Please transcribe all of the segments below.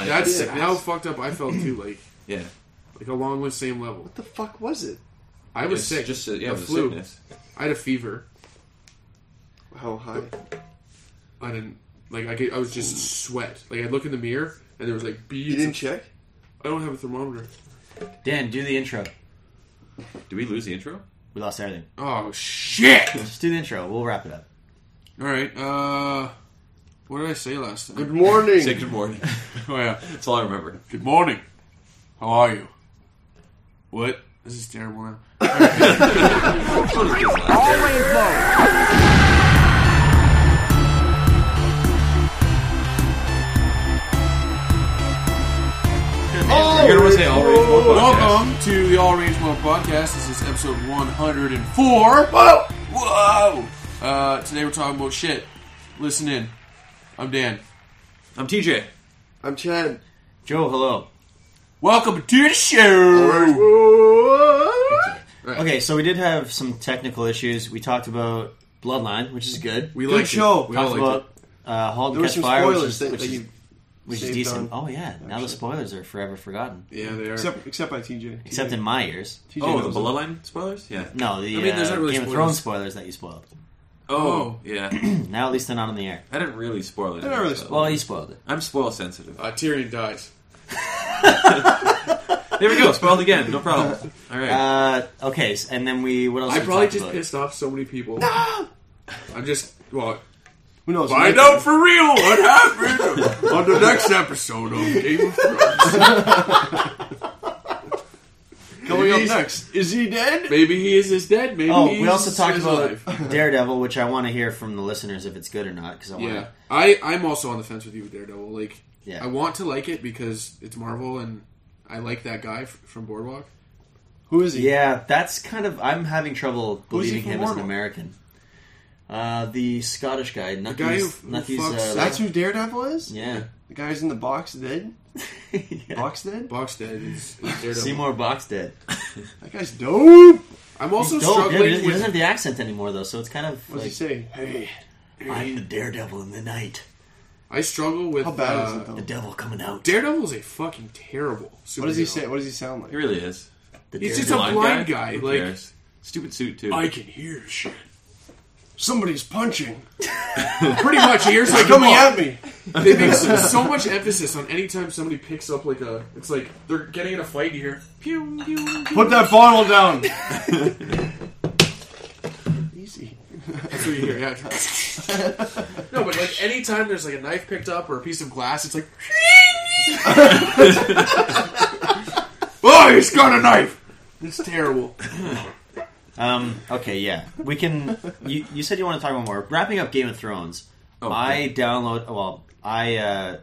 fine. That's sick. How fucked up I felt too. Like along the same level. What the fuck was it? I was sick. Just it was flu. a sickness. I had a fever. How high? I didn't I was just sweat. Like I'd look in the mirror and there was like beads. You didn't check? I don't have a thermometer. Dan, do the intro. Did we lose the intro? We lost everything. Oh shit! Just do the intro. We'll wrap it up. All right. What did I say last time? Good morning. Say good morning. Oh yeah. That's all I remember. Good morning. How are you? What? This is terrible now. Always low. You're going to say All Range Mode Podcast. Welcome to the All Range Mode Podcast. This is episode 104. Whoa! Whoa! Today we're talking about shit. Listen in. I'm Dan. I'm TJ. I'm Chad. Joe, hello. Welcome to the show! Right. Okay, so we did have some technical issues. We talked about Bloodline, which is good. We Good liked show. it. We We all talked liked about Halt There and were Catch some Fire, spoilers which that is you decent. saved Oh on, yeah, now the actually. spoilers are forever forgotten. it. Yeah, they are. Except by TJ. Except in my ears. TJ Oh, the knows it. Bloodline spoilers? Yeah. No, the there's not really Game of spoilers. Thrones spoilers that you spoiled. Oh, yeah. Now at least they're not on the air. I didn't really spoil it. I didn't really so- Well, you spoiled it. I'm spoil sensitive. Tyrion dies. There we go. Spoiled again. No problem. All right. Okay, and then what else? I we probably talked just about? pissed off so many people. I'm just... Well, Who knows? find out for real what happened on the next episode of Game of Thrones. Coming up next. Is he dead? Maybe he is dead. Maybe Oh, he's we also talked about alive. Daredevil, which I want to hear from the listeners if it's good or not. Because I want Yeah, I'm also on the fence with you with Daredevil. Like, Yeah. I want to like it because it's Marvel and I like that guy from Boardwalk. Who is he? Yeah, that's kind of... I'm having trouble Who's he believing from him as an Marvel? American. The Scottish guy. The guy who fucks- That's who Daredevil is? Yeah. The guy's in the box dead? Yeah. Box dead? Boxstead is Daredevil. Seymour Boxstead. That guy's dope. I'm also He's dope. Yeah, struggling he doesn't with... have the accent anymore, though, so it's kind of What does like... he say? Hey. I'm the Daredevil in the night. I struggle with... How bad is it, though? The devil coming out. Daredevil is a fucking terrible superhero. What does he say? What does he sound like? He really is. The He's Daredevil. just a blind guy. Who Like, cares? Stupid suit, too. I can hear shit. Somebody's punching. Pretty much, here's It's like coming at me. They make so much emphasis on any time somebody picks up like a... It's like they're getting in a fight, you hear... Pew, pew, pew. Put that bottle down. Easy. That's what you hear, yeah. No, but like anytime there's like a knife picked up or a piece of glass, it's like... Oh, he's got a knife! It's terrible. Okay, yeah. We can... You said you want to talk about more. Wrapping up Game of Thrones. Oh, I okay. download... Well, I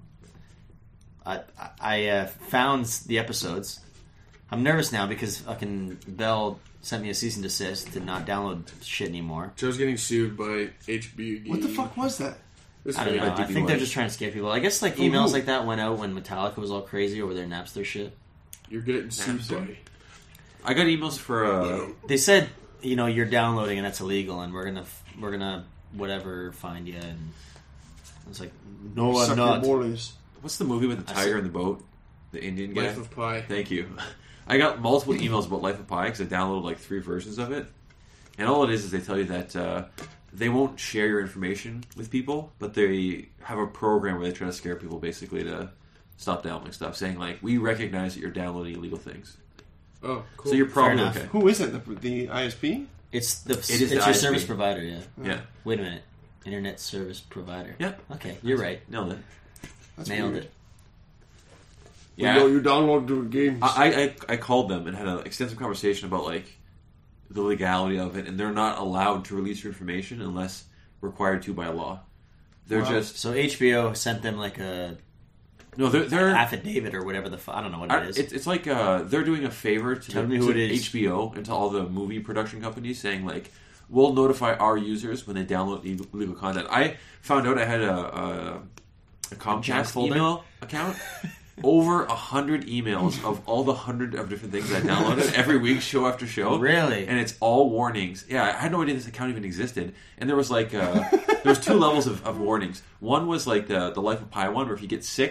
found the episodes. I'm nervous now because fucking Bell sent me a cease and desist to not download shit anymore. Joe's getting sued by HB. What the fuck was that? I don't know. I think they're just trying to scare people. I guess like emails like that went out when Metallica was all crazy over their Napster shit. You're getting sued Napster. by... I got emails for... They said, you're downloading and that's illegal, and we're gonna whatever find you. And I was like, no, I'm Suck not. your borders. What's the movie with the tiger in the boat? The Indian guy? Life of Pi. Thank you. I got multiple emails about Life of Pi because I downloaded like 3 versions of it. And all it is they tell you that they won't share your information with people, but they have a program where they try to scare people basically to stop downloading stuff, saying like, we recognize that you're downloading illegal things. Oh, cool. So you're probably enough. okay. Who is it? The ISP? It's is it's the your ISP. service provider. Yeah. Yeah. Wait a minute. Internet service provider. Yeah. Okay, you're right. Nailed it. That's Nailed weird. it. Yeah. You download the games. I called them and had an extensive conversation about like the legality of it, and they're not allowed to release your information unless required to by law. They're Wow. just So HBO sent them like a no. They're affidavit or whatever I don't know what it is. It's like they're doing a favor Tell me who it is. HBO and to all the movie production companies, saying like we'll notify our users when they download illegal content. I found out I had a junk Comcast folder? email account. Over 100 emails of all the 100 of different things I downloaded every week, show after show. Really? And it's all warnings. Yeah, I had no idea this account even existed. And there was like there was 2 levels of warnings. One was like the Life of Pi one, where if you get 6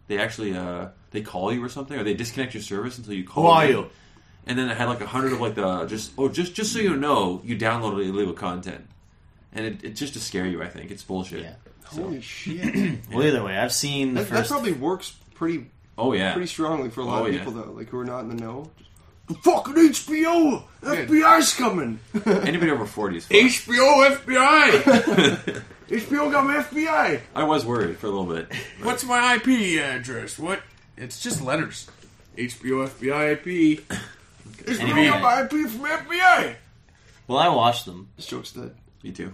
they actually they call you or something, or they disconnect your service until you call. Who are them. you? And then it had like 100 of like the just so you know, you downloaded illegal content, and it's just to scare you. I think it's bullshit. Yeah. Holy shit! Well, either way, I've seen the That first. probably works pretty Oh yeah. pretty strongly for a lot Oh, of yeah. people though, like who are not in the know. Fucking HBO! FBI's coming! Anybody over 40 is fine. HBO FBI. HBO got my FBI! I was worried for a little bit. What's my IP address? What? It's just letters. HBO FBI IP. HBO Anyway. got my IP from FBI! Well, I watched them. This joke's dead. Me too.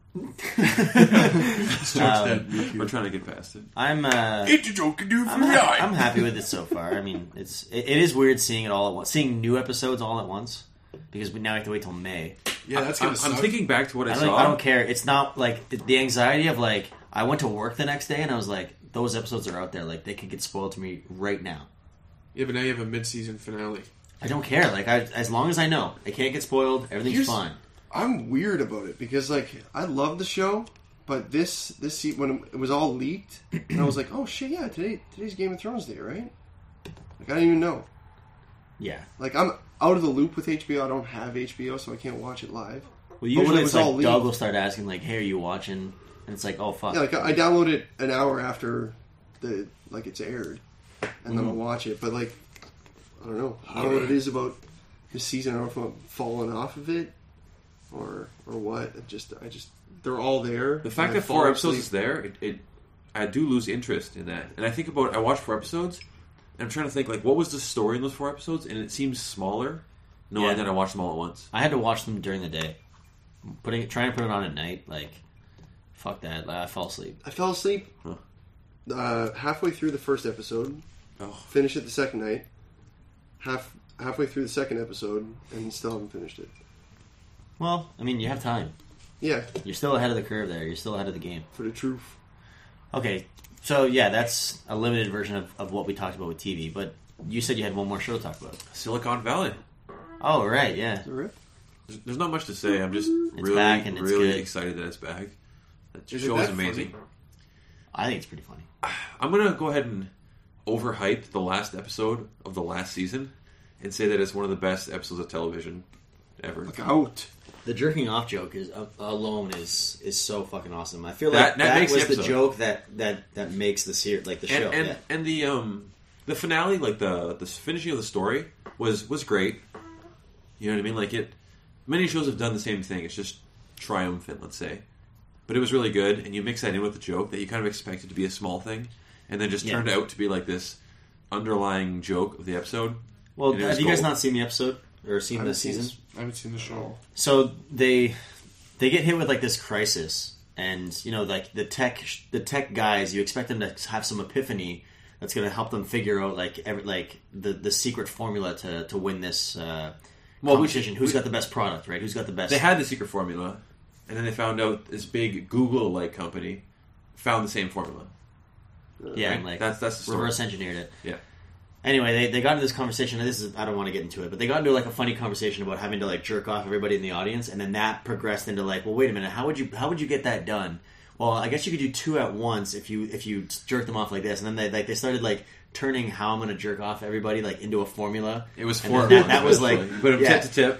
We're We're trying to get past it. I'm It's a joke to do for I'm, me. I'm happy with it so far. I mean, it is weird seeing it all at once, seeing new episodes all at once, because we now have to wait till May. Yeah, that's gonna I'm suck. thinking back to what I I saw. don't care. It's not like the anxiety of like I went to work the next day and I was like, those episodes are out there. Like they could get spoiled to me right now. Yeah, but now you have a mid-season finale. I don't care. Like as long as I know it can't get spoiled, everything's Here's- fine. I'm weird about it because like I love the show, but this when it was all leaked, and I was like, oh shit, yeah, today's Game of Thrones day, right? Like I didn't even know. Yeah. Like I'm out of the loop with HBO. I don't have HBO, so I can't watch it live. Well, when usually it it's was all like Doug leaked- will start asking like, "Hey, are you watching?" And it's like, "Oh fuck." Yeah, like I download it an hour after it's aired, and then I'll watch it. But like, I don't know. I don't know what it is about this season. I don't know if I'm falling off of it or what. I just they're all there. The fact and I that 4 fall episodes asleep. is there, I do lose interest in that. And I think about I watched 4 episodes, and I'm trying to think like what was the story in those 4 episodes, and it seems smaller. Knowing Yeah. that I watched them all at once. I had to watch them during the day. Trying to put it on at night, like, fuck that. Like, I fall asleep. I fell asleep halfway through the first episode. Oh. Finished it the second night. Halfway through the second episode, and still haven't finished it. Well, I mean, you have time. Yeah, You're still ahead of the curve there. You're still ahead of the game. for the truth. Okay, so yeah, that's a limited version of what we talked about with TV. But you said you had one more show to talk about. Silicon Valley. Oh, right, yeah. Is that right? There's not much to say. I'm just really, back and it's really good. excited that it's back. That Is it show is that amazing. funny? I think it's pretty funny. I'm gonna go ahead and overhype the last episode of the last season and say that it's one of the best episodes of television ever. Look out. The jerking off joke is alone is so fucking awesome. I feel like That makes the was the episode. joke that makes the series, like the show. And the finale, like the finishing of the story was great. You know what I mean? Like it. Many shows have done the same thing. It's just triumphant, let's say. But it was really good, and you mix that in with the joke that you kind of expected to be a small thing, and then just turned out to be like this underlying joke of the episode. Well, And it have was you guys gold. not seen the episode or seen the haven't seen season? I haven't seen the show. So they get hit with like this crisis, and you know, like the tech guys, you expect them to have some epiphany that's going to help them figure out like the secret formula to win this competition. Who's got the best product, right? Who's got the best? They had the secret formula, and then they found out this big Google-like company found the same formula. yeah, right? and like That's the story. reverse engineered it. Yeah. Anyway, they got into this conversation, and I don't want to get into it, but they got into like a funny conversation about having to like jerk off everybody in the audience, and then that progressed into like, well, wait a minute, how would you get that done? Well, I guess you could do 2 at once if you jerk them off like this, and then they started like turning how I'm going to jerk off everybody like into a formula. It was And 4 then that was like but yeah. tip to tip.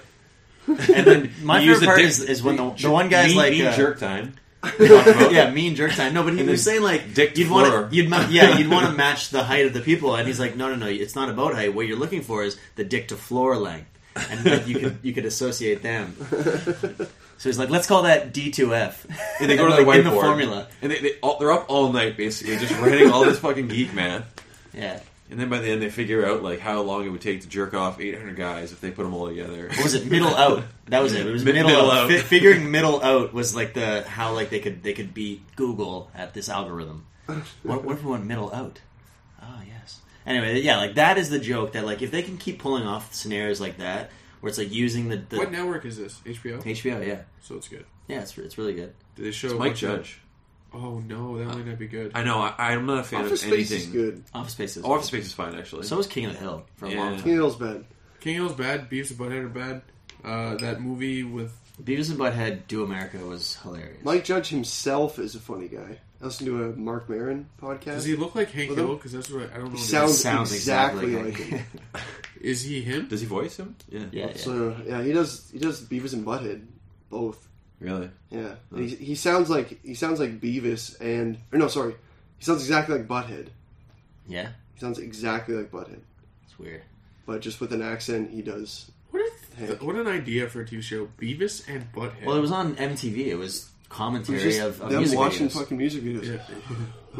And then my You use favorite part the is when the one guy's mean, like mean jerk time. yeah, mean jerk time. No, but he was saying like Dick you'd Floor. want you'd want to match the height of the people, and he's like, no, it's not about height. What you're looking for is the dick to floor length, and like, you could associate them. So he's like, let's call that D2F. And they go to the like, whiteboard. in the formula. And they're up all night, basically, just writing all this fucking geek math. Yeah. And then by the end, they figure out like how long it would take to jerk off 800 guys if they put them all together. What was it? Middle out. That was it. It was Middle middle out. out. Figuring middle out was like how like they could beat Google at this algorithm. What if we went middle out? Oh yes. Anyway, yeah, like that is the joke that like if they can keep pulling off scenarios like that, where it's like using the What network is this? HBO? HBO, yeah, So it's good. yeah, it's really good. Did they show It's a Mike bunch of- Judge. Oh no, that might not be good. I know. I'm not a fan Office of Space anything. is good. Office Space is Office Space is fine, actually. So is King of the Hill for a Yeah. long time. King of the Hill's bad. King of Hill's bad. Beavis and Butthead are bad. That movie with Beavis and Butthead Do America was hilarious. Mike Judge himself is a funny guy. listen to a Mark Maron podcast. Does he look like Hank With him? Hill? Because that's what I don't know. He what sounds exactly like him. Is he him? Does he voice him? Yeah. Yeah. So yeah, he does Beavis and Butthead both. Really? Yeah, and he sounds like Beavis and he sounds exactly like Butthead. Yeah. He sounds exactly like Butthead, It's weird. but just with an accent. He does. Hank. What an idea for a TV show, Beavis and Butthead. Well, it was on MTV. It was It was commentary just of them music watching videos. fucking music videos. Yeah.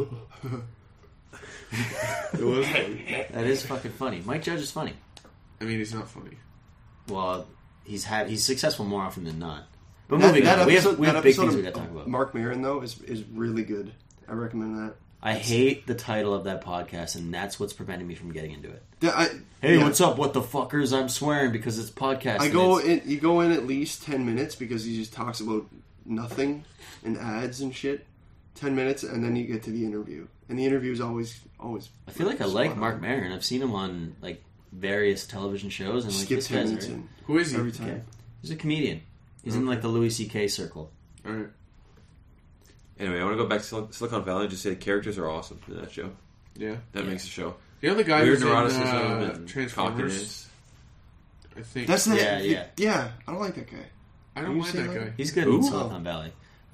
It was funny. That is fucking funny. Mike Judge is funny. I mean, he's not funny. Well, he's successful more often than not. But That- moving that on, we episode- have that big episode things of we got to talk about. Mark Maron though is really good. I recommend that. I hate the title of that podcast, and that's what's preventing me from getting into it. Yeah, Hey, yeah. what's up? What the fuckers? I'm swearing because it's podcast. You go in at least 10 minutes because he just talks about nothing and ads and shit. 10 minutes, and then you get to the interview, and the interview is always. I feel like I like Mark Maron. I've seen him on like various television shows, and like Skip this 10 guy's minutes alright. in Who is he? every time. Okay. He's a comedian. He's in like the Louis C.K. circle. All right. Anyway, I want to go back to Silicon Valley and just say the characters are awesome in that show. Yeah. That makes the show. The other guy Weird who's in neuroticism and Transformers. cockiness. I think. That's the, Yeah. yeah. I don't like that guy. I don't You mind say that that? guy. He's good Who? in Silicon Valley.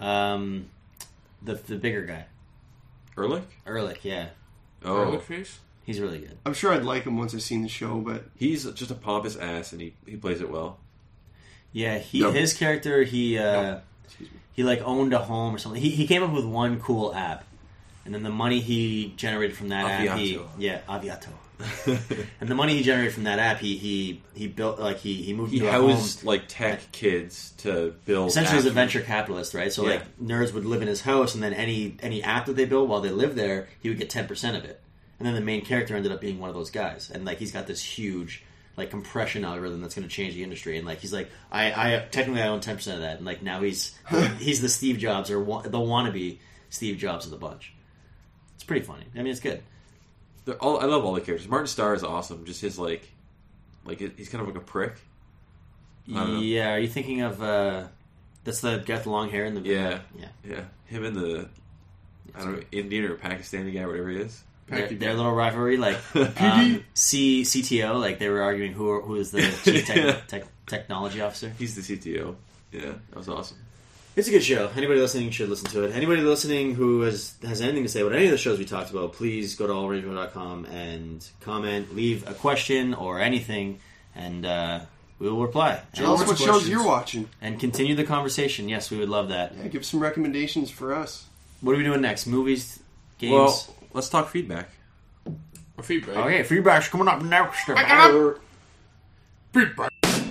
The bigger guy, Ehrlich? Ehrlich. Yeah, Oh, Garlic face? he's really good. I'm sure I'd like him once I've seen the show, but he's just a pompous ass, and he plays it well. Yeah, Yep. his character he excuse me. he like owned a home or something. He came up with one cool app, and then the money he generated from that app, Aviato. And the money he generated from that app, he built like he moved He into a home. housed like tech kids to build. Essentially, he's a apps. venture capitalist, right? So Yeah. like nerds would live in his house, and then any app that they built while they lived there, he would get 10% of it. And then the main character ended up being one of those guys, and like he's got this huge like compression algorithm that's going to change the industry. And like he's like, I technically I own 10% of that, and like now he's the Steve Jobs or the wannabe Steve Jobs of the bunch. It's pretty funny. I mean, it's good. I love all the characters. Martin Starr is awesome. Just his like he's kind of like a prick. I don't know. Yeah, are you thinking of that's the guy with the long hair and the Yeah. yeah. Yeah, him and the Indian or Pakistani guy, whatever he is. Their little rivalry, like CTO, like they were arguing who is the chief technology officer. He's the CTO. Yeah, that was awesome. It's a good show. Anybody listening should listen to it. Anybody listening who has anything to say about any of the shows we talked about, please go to allrangebro.com and comment, leave a question or anything, and we will reply. Tell us what's what shows questions? you're watching. And continue the conversation. Yes, we would love that. Yeah, give some recommendations for us. What are we doing next? Movies? Games? Well, let's talk feedback. Or feedback. Okay, feedback's coming up next. Feedback.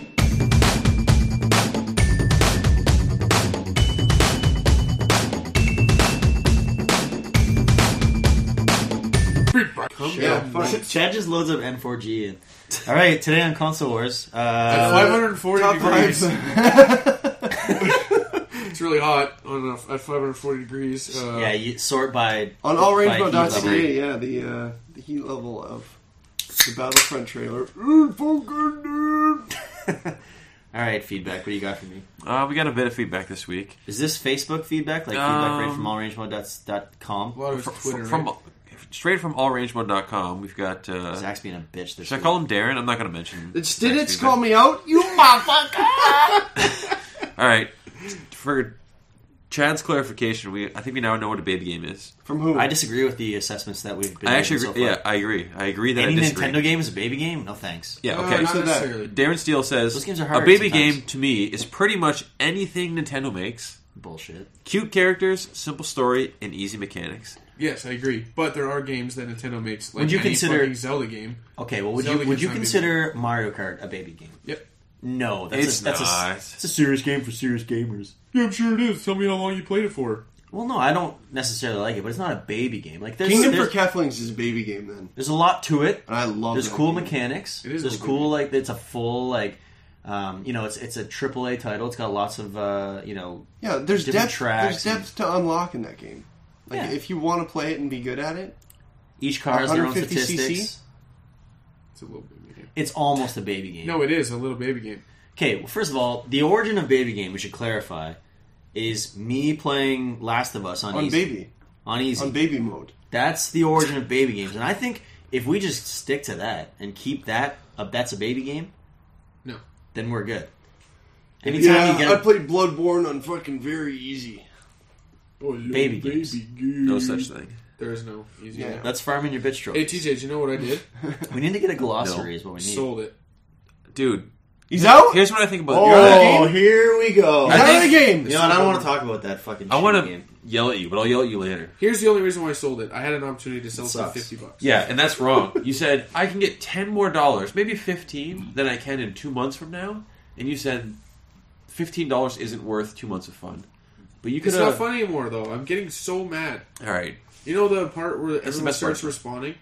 Feedback. Yeah, fine. Chad just loads up N4G. And... All right, today on Console Wars. At 540 Top degrees. five. It's really hot at 540 degrees. Yeah, you sort by On by heat level. allrangebro.ca, yeah, the heat level of the Battlefront trailer. All right, feedback. What do you got for me? We got a bit of feedback this week. Is this Facebook feedback? Like feedback right from allrangemode.com? a lot of it's Twitter, From right? straight from allrangemode.com, we've got. Zach's being a bitch this Should I week. call him Darren? I'm not going to mention. Did Zach's it feedback. call me out? You motherfucker! All right. For Chad's clarification, I think we now know what a baby game is. From who? I disagree with the assessments that we've been I actually making agree. so far. Yeah, I agree. I agree that Any I disagree. Nintendo game is a baby game? No thanks. Yeah, No, okay. not said that? necessarily. Darren Steele says Those games are a hard baby sometimes. game to me is pretty much anything Nintendo makes. Bullshit. Cute characters, simple story, and easy mechanics. Yes, I agree. But there are games that Nintendo makes, like Would you any consider- fucking Zelda game. Okay, well, would Zelda you game's not a baby consider Mario Kart a baby game? Yep. No, It's that's not. it's a serious game for serious gamers. Yeah, I'm sure it is. Tell me how long you played it for. Well, no, I don't necessarily like it, but it's not a baby game. Like there's Kingdom for there's, Keflings is a baby game then. there's a lot to it. And I love There's that cool game. mechanics. It is There's a cool good like it's a full like it's a AAA title. It's got lots of Yeah, there's different depth. tracks There's depth to unlock in that game. Like Yeah. if you want to play it and be good at it, each car has their own 150 cc? statistics. It's a little baby game. It's almost a baby game. No, it is a little baby game. Okay, well, first of all, the origin of baby game, we should clarify, is me playing Last of Us on on easy. baby. on easy. On baby mode. That's the origin of baby games, and I think if we just stick to that and keep that that's a baby game, No. then we're good. Anytime you get I played Bloodborne on fucking very easy. Baby games. No such thing. There is no easy. Yeah. Let's farm in your bitch Hey, trophies. TJ, do you know what I did? We need to get a glossary is what we need. Sold it. Dude, He's out? here's what I think about Oh, here we go. He's out of the game! You know what? I don't want to talk about that fucking I want shitty to game. yell at you, but I'll yell at you later. Here's the only reason why I sold it. I had an opportunity to sell it for Sucks. $50. Yeah, and that's wrong. You said, I can get $10 more, maybe 15 than I can in 2 months from now. And you said $15 isn't worth 2 months of fun. But you could It's not fun anymore, though. I'm getting so mad. All right. You know the part where That's the everyone best starts part. responding?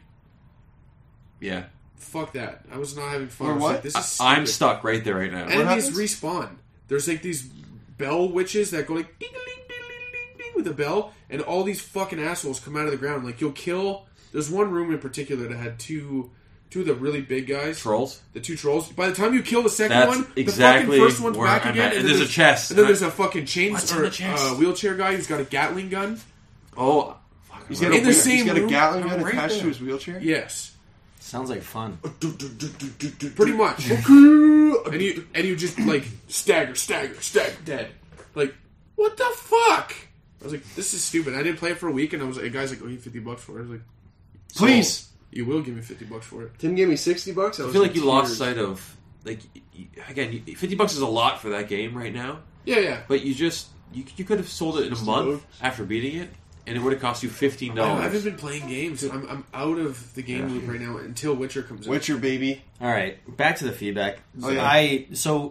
Yeah. Fuck that. I was not having fun. Or I was what? like, this is I'm stupid. stuck right there right now. Enemies happens? respawn. There's like these bell witches that go like ding ding ding ding ding with a bell, and all these fucking assholes come out of the ground. Like you'll kill. There's one room in particular that had two of the really big guys. Trolls? The two trolls. By the time you kill the second That's one, exactly the fucking first one's where back I'm again. at. And then there's a chest. And then there's a fucking What's in the chest? wheelchair guy who's got a Gatling gun. Oh, fuck. He's got, In the same he's got a room? Gatling gun I'm right attached there. to his wheelchair? Yes, Sounds like fun. pretty much. and you just like stagger, dead. Like what the fuck? I was like, this is stupid. I didn't play it for a week, and I was like, a guy's like, oh, you $50 for it. I was like, Please! you will give me $50 for it. Tim gave me $60. I feel like you lost sight of, like, again, $50 is a lot for that game right now. Yeah. But you could have sold it in a month after beating it, and it would have cost you $15. I haven't been playing games. I'm out of the game loop right now until Witcher comes out. Witcher, baby. All right, back to the feedback. Oh, yeah.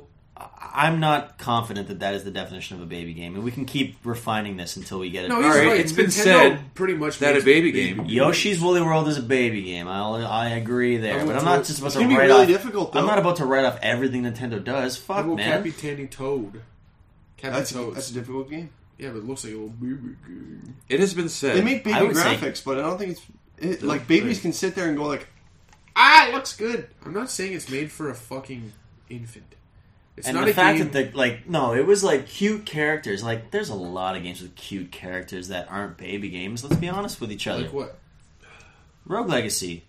I'm not confident that is the definition of a baby game, and we can keep refining this until we get it. No, he's All right, right. it's been Nintendo said pretty much that makes a baby game. Yoshi's Woolly World is a baby game. I agree there, but I'm not just about It's to gonna be write really off. difficult, though. I'm not about to write off everything Nintendo does. How Fuck, about man. Capitani Toad? That's Toads. a difficult game. Yeah, but it looks like a little baby game. It has been said. They make baby I would say- graphics, but I don't think it's... like, They're- babies can sit there and go like, it looks good. I'm not saying it's made for a fucking infant. It's And not the a fact game. that it was like cute characters. Like, there's a lot of games with cute characters that aren't baby games. Let's be honest with each other. Like what? Rogue Legacy.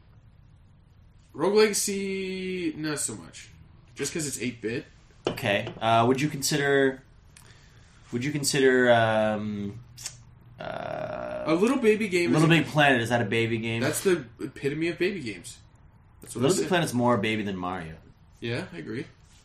Rogue Legacy, not so much. Just because it's 8-bit. Okay. Would you consider A Little Baby Game Little is Big Planet? Is that a baby game? that's the epitome of baby games. That's what I Little said. Big Planet's more baby than Mario. Yeah, I agree.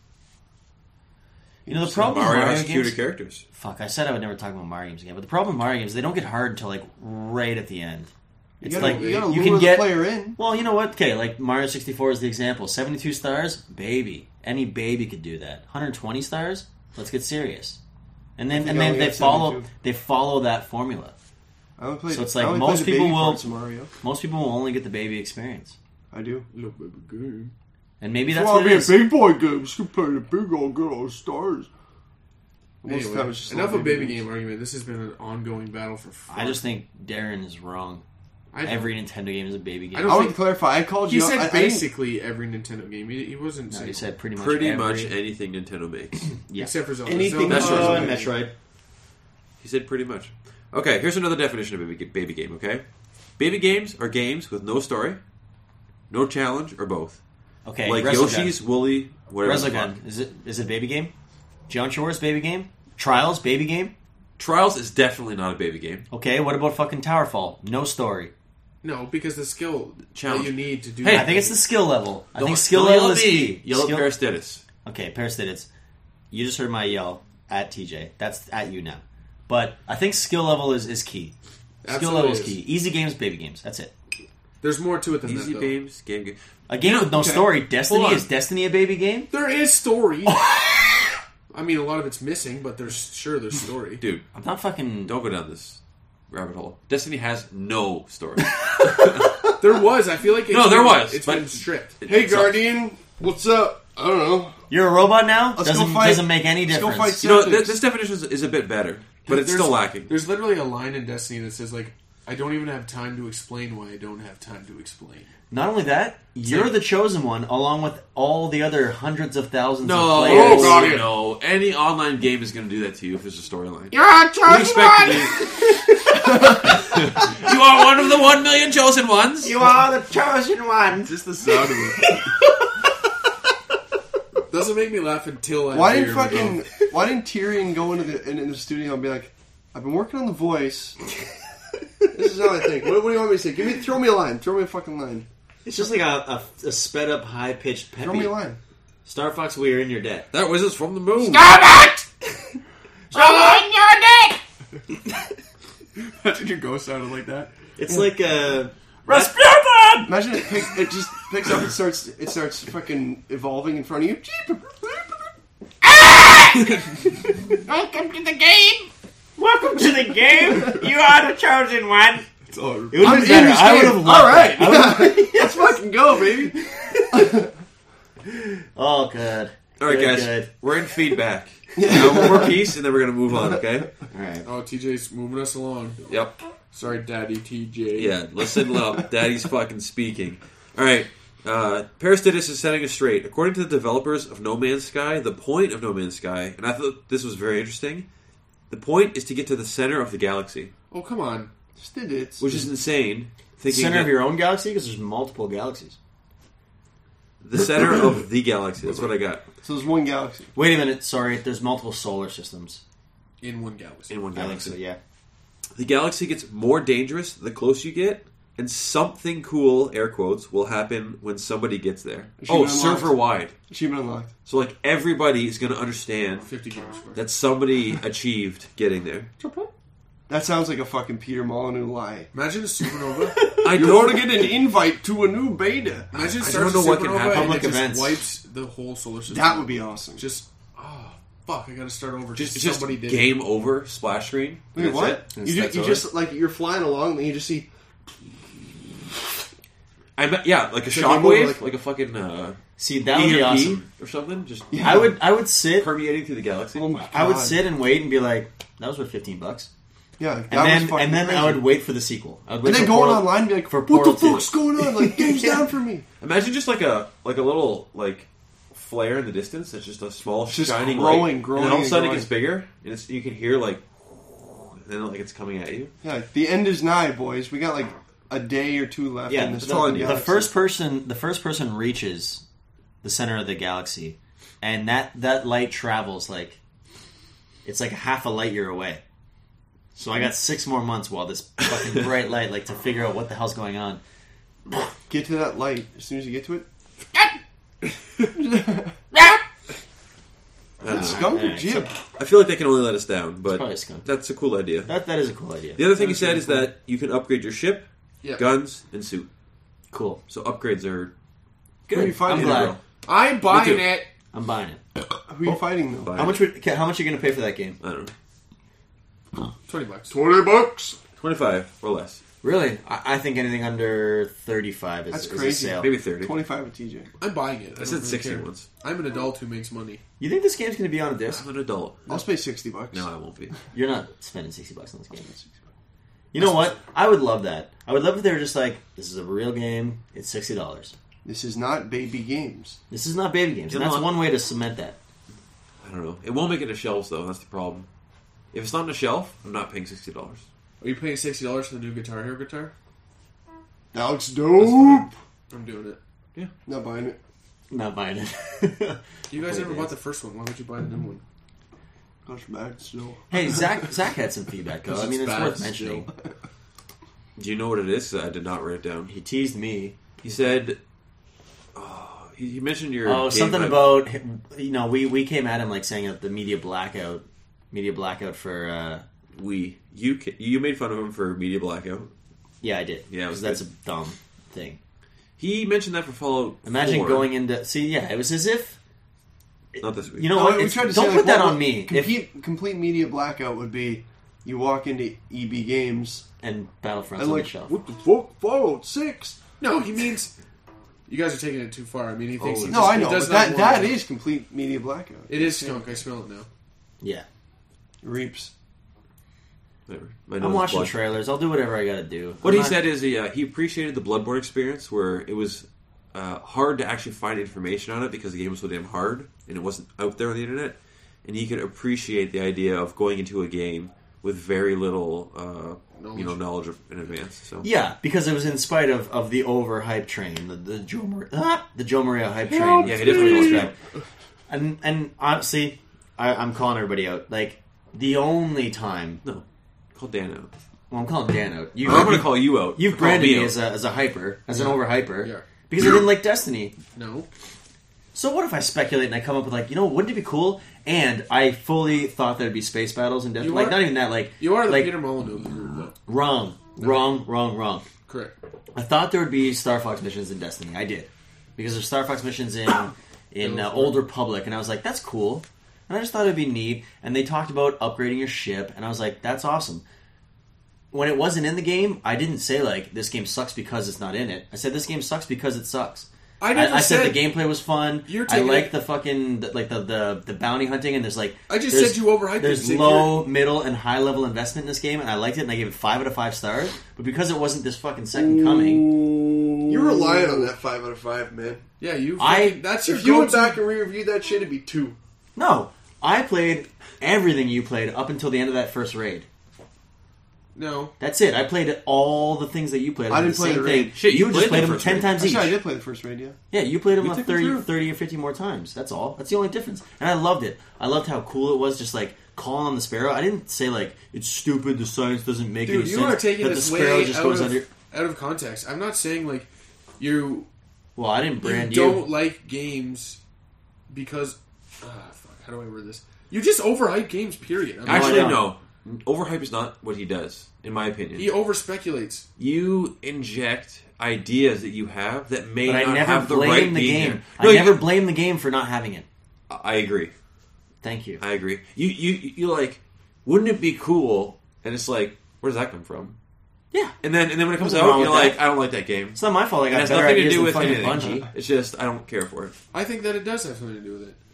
You know the problem with Mario Mario has cuter games. characters. Fuck, I said I would never talk about Mario games again, but the problem with Mario games, they don't get hard until like right at the end. It's You like gotta you lure can the get. player in. Well, you know what? Okay, like Mario 64 is the example. 72 stars, baby. Any baby could do that. 120 stars, let's get serious. And then I and think I then only they got 72. follow that formula. I only played, So it's I like only most played the people baby will- parts of Mario. Most people will only get the baby experience, I do. Little Baby Game. and maybe that's what it is. big boy game. You can play the big old girl stars. Most of the time Anyway, it's just enough little of baby games. game argument. This has been an ongoing battle for fun. I just think Darren is wrong. Every Nintendo game is a baby game. I don't I want think- to clarify. I called He you. said I didn't- basically every Nintendo game. He wasn't No, saying he said pretty much Pretty every, much anything Nintendo makes. yeah. except for Zelda. Anything- Zelda's Metroid. not a and baby game. Metroid. He said pretty much. Okay, here's another definition of a baby game, okay? Baby games are games with no story, no challenge, or both. Okay, Like Resogun. Yoshi's, Woolly, whatever the fuck. Resogun. Is it baby game? Geometry Wars baby game? Trials baby game? Trials is definitely not a baby game. Okay, what about fucking Towerfall? No story. No, because the skill Challenge. that you need to do. Hey, I think it's the skill level. I think Don't- skill don't level yell is at me. key. Yell at Skill- Peristatus. Okay, Parastitits. You just heard my yell at TJ. That's at you now. But I think skill level is key. Skill Absolutely level is is. key. Easy games, baby games. That's it. There's more to it than Easy that, though. games, game. A game with no okay. story. Destiny Hold on. is Destiny a baby game? There is story. I mean, a lot of it's missing, but there's story. Dude, I'm not fucking. don't go down this rabbit hole. Destiny has no story. There was. I feel like No, there was, It's but- been stripped. Hey, It sucks. Guardian, what's up? I don't know. You're a robot now? Let's go doesn't fight- doesn't make any let's go difference. fight You know, Celtics. this definition is a bit better, but it's There's- still lacking. There's literally a line in Destiny that says, like, I don't even have time to explain why I don't have time to explain. Not only that, You're the chosen one, along with all the other hundreds of thousands of No, players. God. no. Any online game is going to do that to you if there's a storyline. You're a You chosen expect one! to be... You are one of the 1 million chosen ones. You are the chosen one. Just the sound of it. Doesn't make me laugh until I Why hear didn't him fucking go, Why didn't Tyrion go into the studio and be like, I've been working on the voice. This is how I think. What do you want me to say? Throw me a line. Throw me a fucking line. It's just like a sped up, high pitched peppy. Throw me a line. Star Fox, we are in your debt. That wizard's from the moon. Stop it! Stop your dick! Imagine your ghost sounded like that. It's like a Rasputin! Imagine it just picks up and starts fucking evolving in front of you. Welcome to the game! welcome to the game. You are the chosen one. It would have I'm been in better. this I would game. have loved All right. it. Let's fucking go, baby. Oh, good. All right, Good, guys. good. We're in feedback. One more piece, and then we're going to move on, okay? All right. Oh, TJ's moving us along. Yep. Sorry, Daddy TJ. Yeah, listen up. Daddy's fucking speaking. All right. Parastidis is setting us straight. According to the developers of No Man's Sky, the point of No Man's Sky, and I thought this was very interesting, the point is to get to the center of the galaxy, Oh, come on. Just did it. which is insane. Thinking Center that of your own galaxy? Because there's multiple galaxies. the center of the galaxy. That's what I got So there's one galaxy. Wait a minute. Sorry. There's multiple solar systems. In one galaxy. in one I think galaxy. so, yeah. The galaxy gets more dangerous the closer you get, and something cool, air quotes, will happen when somebody gets there. Achievement Oh, unlocked. server wide. Achievement unlocked. So like everybody is going to understand 50 games for that somebody achieved getting there. That sounds like a fucking Peter Molyneux lie. Imagine a supernova. I You're don't going to get an invite to a new beta. Imagine it I starts don't know a what can supernova happen. and Public it just events. wipes the whole solar system. That would be awesome. Just, oh, fuck, I gotta start over. just Somebody did game over splash screen. Wait, That's what? it. You That's over. just like you're flying along and you just see I bet, yeah, like a So game over, shockwave, like- like a fucking See, that would be EMP awesome. or something, just Yeah. I would sit. permeating through the galaxy. oh my god. I would sit and wait and be like, that was worth $15. Yeah, that And was then fucking I crazy. would wait for the sequel. I would wait And then for going Portal- online and be like, for what the Portal 2. fuck's going on? Like, game's down for me. Imagine just like a little like flare in the distance. It's just a small Just shining growing, light. growing, and then all of a and sudden it growing. gets bigger, and you can hear like, and then like it's coming at you. Yeah, the end is nigh, boys. We got like a day or two left Yeah, in this that's all I fucking need. the galaxy. first person reaches the center of the galaxy, and that light travels like it's like half a light year away. So I got 6 more months while this fucking bright light, like to figure out what the hell's going on. Get to that light. As soon as you get to it, skunk or Alright, Jim? I feel like they can only let us down, but probably a skunk. that's a cool idea. That is a cool idea. The other thing he said is that you can upgrade your ship, Yeah. guns, and suit. Cool. So upgrades are Who are you I'm fighting? glad. bro. I'm buying Me too. it. I'm buying it. Who are you fighting though? Bye. How much are you going to pay for that game? I don't know, $20. $20. 25 or less, Really? I think anything under 35 That's is crazy. a sale. maybe 30. 25 with TJ. I'm buying it. I said 60 once. I'm an adult who makes money. You think this game's going to be on a disc? I'm an adult. I'll pay $60. No, I won't be. You're not spending $60 on this game. You know what? I would love that. I would love if they were just like, this is a real game. It's $60. This is not baby games. This is not baby games. You And know that's what? one way to cement that. I don't know. It won't make it to shelves though. That's the problem. If it's not on a shelf, I'm not paying $60. Are you paying $60 for the new Guitar Hero guitar? That looks dope. I'm doing it. Not buying it. Not buying it. You guys never bought the first one. Why would you buy the new one? Gosh, bad still. Hey, Zach had some feedback, though. I mean, it's bad worth still. mentioning. Do you know what it is? 'Cause I did not write it down. He teased me. He said, he mentioned your Oh, game something hype. about, we came at him like saying that the media blackout for, You made fun of him for media blackout. yeah, I did. Yeah, it was because that's a good. dumb thing. He mentioned that for Fallout. Imagine 4. going into, it was as if, Not this week. you know No, what, we it's- tried to don't say, put like, that what- on me. If, Complete media blackout would be you walk into EB Games and Battlefront's and on like, the shelf. what the fuck? Fallout 6? No, he means... You guys are taking it too far. I mean, he thinks... he No, just- I he know. does But not that want- is complete media blackout. It is skunk. I smell it now. Yeah. Reaps. Whatever. My nose I'm is watching blood. trailers. I'll do whatever I gotta do. What I'm he not- said is he appreciated the Bloodborne experience where it was hard to actually find information on it because the game was so damn hard and it wasn't out there on the internet. And he could appreciate the idea of going into a game with very little, knowledge in advance. So Yeah, because it was in spite of the overhype train, the Joe Maria hype train. Yeah, he definitely was. And honestly, I'm calling everybody out. Like, the only time... No, call Dan out. Well, I'm calling Dan out. I'm going to call you out. You've Call branded me out. as a hyper, as an overhyper. Yeah. Because I didn't like Destiny. No. So what if I speculate and I come up with, like, wouldn't it be cool? And I fully thought there'd be space battles in Destiny. You Like, are- not even that, like... You are the like, Peter Molyneux group, though. Wrong. Correct. I thought there would be Star Fox missions in Destiny. I did. Because there's Star Fox missions in Old Republic, and I was like, that's cool. And I just thought it'd be neat. And they talked about upgrading your ship, and I was like, that's awesome. When it wasn't in the game, I didn't say, like, this game sucks because it's not in it. I said, this game sucks because it sucks. I said the gameplay was fun. You're I taking like it- the fucking the bounty hunting, and there's like I just there's- said you overhyped it. There's Zach, low, middle, and high level investment in this game, and I liked it, and I gave it 5 out of 5 stars. But because it wasn't this fucking second coming, You're relying on that 5 out of 5, man. Yeah, you. I- That's your If you went go-to. back and re-reviewed that shit, it'd be 2. no, I played everything you played up until the end of that first raid. No. That's it. I played all the things that you played. I the didn't play same the thing. raid. Shit, you just played played the them first 10 raid. times each. Actually, I did play the first raid, yeah. Yeah, you played them We up took you 30 or 50 more times. That's all. That's the only difference. And I loved it. I loved how cool it was, just like calling on the Sparrow. I didn't say like it's stupid. The science doesn't make Dude, any you sense. are taking that the this Sparrow way just out goes of, under. out of context. I'm not saying, like, you Well, I didn't brand don't like games because... fuck, how do I word this? You just overhype games, period. I mean, Actually, I no. Overhype is not what he does, in my opinion. he over-speculates. You inject ideas that you have that may But I not never have the blame right the being game. there. I No, never blame the game for not having it. I agree. Thank you. I agree. You like, wouldn't it be cool? And it's like, where does that come from? Yeah. And then when it comes Nothing wrong out, you're with like, that. I don't like that game. It's not my fault. I It got has better nothing to ideas do than with fucking anything. Bungie. It's just I don't care for it. I think that it does have something to do with it.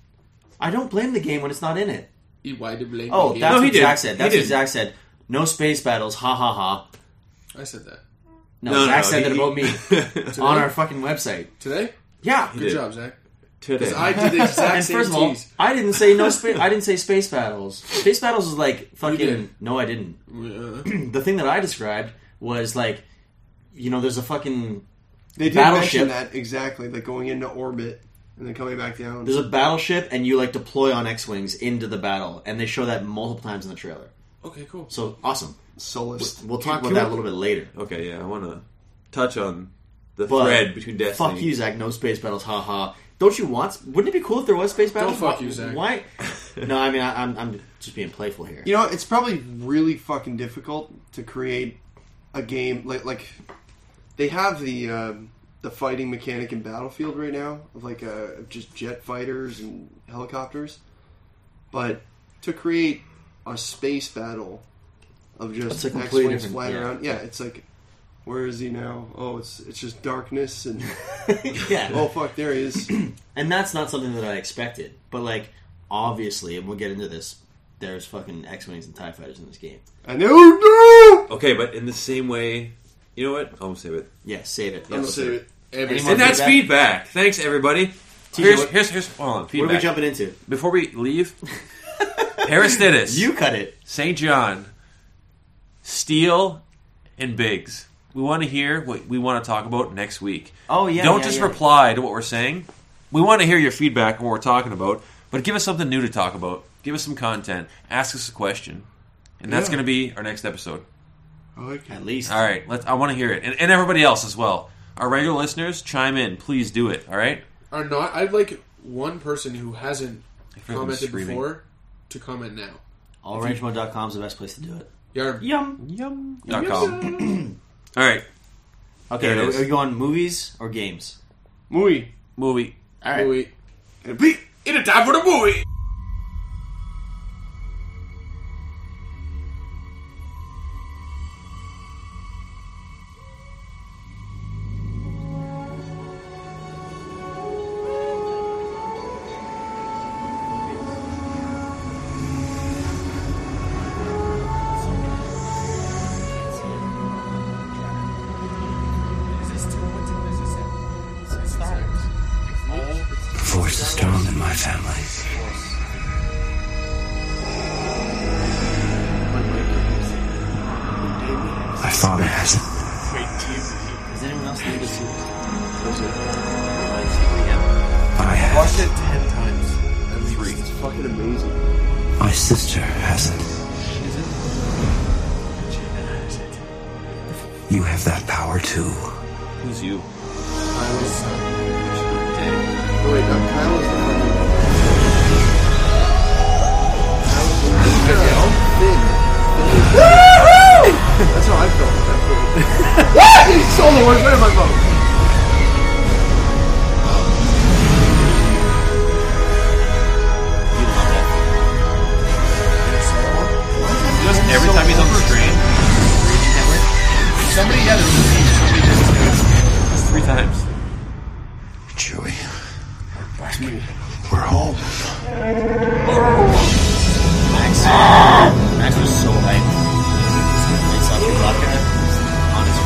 I don't blame the game when it's not in it. Why do you blame Oh, the game? that's No, he what did. Zach said. He That's did. what Zach said. No space battles. Ha ha ha. I said that. No, Zach said that he- about me on our fucking website. Today? Yeah. Good did. job, Zach. Today. Because I did the exact And same first of all, tease. I didn't say no space. I didn't say space battles. Space battles was like fucking. did. No, I didn't. Uh, The thing that I described was like, there's a fucking They did Battleship. mention that, exactly, like going into orbit and then coming back down. there's a battleship, and you like deploy on X-wings into the battle, and they show that multiple times in the trailer. okay, cool. So awesome. Solist. We'll talk about Can that we- a little bit later. Okay, yeah, I want to touch on the But thread between Destiny. Fuck you, Zach. No space battles. Ha ha. Don't you want? Wouldn't it be cool if there was space battles? fuck Why- you, Zach. Why? No, I mean I'm just being playful here. You know, it's probably really fucking difficult to create a game like they have the fighting mechanic in Battlefield right now of like just jet fighters and helicopters, but to create a space battle of It's just a completely X-wings different- flying yeah. around, yeah, it's like, where is he now? Oh, it's just darkness and Yeah. oh fuck, there he is. And that's not something that I expected. But, like, obviously, and we'll get into this, there's fucking X-Wings and TIE Fighters in this game. I know. Okay, but in the same way, you know what? I'll save it. Yeah, save it. I'm gonna say it. Every Any more And that's feedback? feedback. Thanks, everybody. TJ, what- Here's hold on, What feedback. are we jumping into? Before we leave, Aristides, You cut it. St. John, Steele, and Biggs. We want to hear what we want to talk about next week. Oh, yeah. Don't yeah, just yeah. reply to what we're saying. We want to hear your feedback on what we're talking about, but give us something new to talk about. Give us some content. Ask us a question. And that's Yeah. going to be our next episode. I like it. At least. All right, I want to hear it. And everybody else as well. Our regular listeners, chime in. Please do it, all right? Are not. I'd like one person who hasn't feel like I'm commented screaming. before to comment now. AllRangeMode.com is the best place to do it. Yarb. Yum. Yum.com. All right, Okay, There it are is. we going movies or games? Movie. movie. All right. Wait. And beat. It's time for the movie. my family. My father hasn't. Does anyone else need to see it? But I have. Watched it 10 times. At least. It's fucking amazing. My sister hasn't. You have that power too. Who's you? Oh wait, no, Kyle is the fucking... That's how I felt at that point. What? He stole the words right in my mouth. Just every time he's on the screen. Somebody, yeah, there was a scene. Somebody did it. Just 3 times. Chewie. We're home. Max was so hyped. He saw Chewbacca on his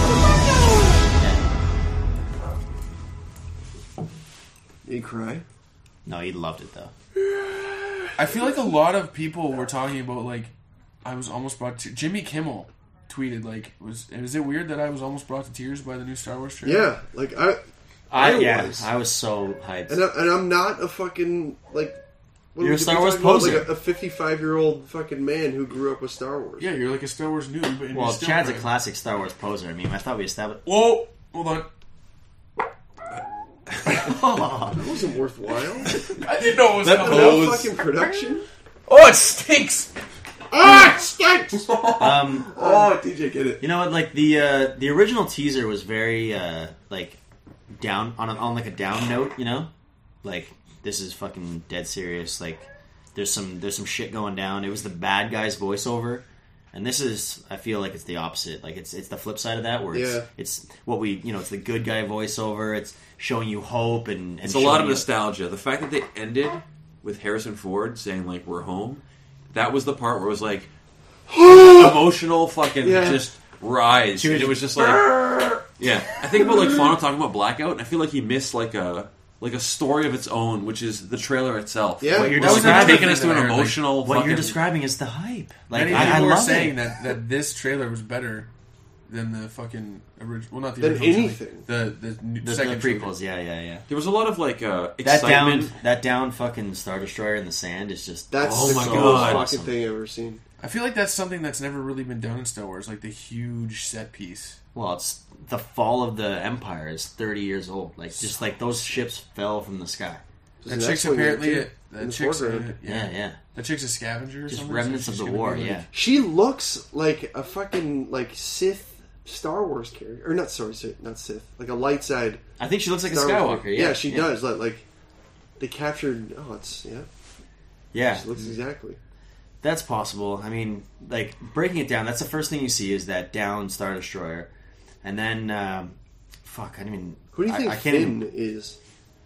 phone. Yeah. Did he cry? No, he loved it though. I feel like a lot of people were talking about, like, I was almost brought to... Jimmy Kimmel tweeted, like, is it weird that I was almost brought to tears by the new Star Wars trailer? Yeah, like I was so hyped. and I'm not a fucking like. What You're a we Star Wars talking about? poser. Like a 55-year-old fucking man who grew up with Star Wars. Yeah, you're like a Star Wars noob. And Well, you're still Chad's a crying. classic Star Wars poser. I mean, I thought we established. Whoa! Hold on. That wasn't worthwhile. I didn't know it was That coming pose. up. Fucking production. Oh, it stinks! Ah, it stinks! Um, Oh, DJ, get it. you know what? Like the original teaser was very like down on like a down note. You know, like this is fucking dead serious. Like there's some shit going down. It was the bad guy's voiceover. And this is, I feel like it's the opposite. Like it's the flip side of that, where it's what we, it's the good guy voiceover. It's showing you hope and It's a lot of nostalgia. The fact that they ended with Harrison Ford saying like "we're home," that was the part where it was like emotional fucking just rise. And it was just like, yeah. I think about like Fano talking about Blackout, and I feel like he missed like a story of its own, which is the trailer itself. Yeah. What you're That was describing, another taking us to thing an that I heard, emotional. What fucking, you're describing is the hype. Like Many I people were love saying it. that this trailer was better than the fucking original. Well, not the Than original. anything. The Second second prequels, yeah. There was a lot of like That excitement. down fucking Star Destroyer in the sand is just That's Oh the my coolest God. fucking awesome. thing I've ever seen. I feel like that's something that's never really been done in Star Wars, like the huge set piece. Well, it's the fall of the Empire is 30 years old. Like just like those ships fell from the sky. That There's an chick's X-Wing there, apparently too, in that the chick's foreground. Yeah. That chick's a scavenger or Just something. remnants so of she's the gonna war. be, like- Yeah. She looks like a fucking like Sith Star Wars character, or not Sith, like a light side. I think she looks like a Star Wars. Skywalker. Yeah, she does. Like they captured. Oh, it's Yeah, She looks exactly. that's possible. I mean, like breaking it down, that's the first thing you see is that down Star Destroyer, and then fuck, I mean, Who do you think I can't Finn even- is?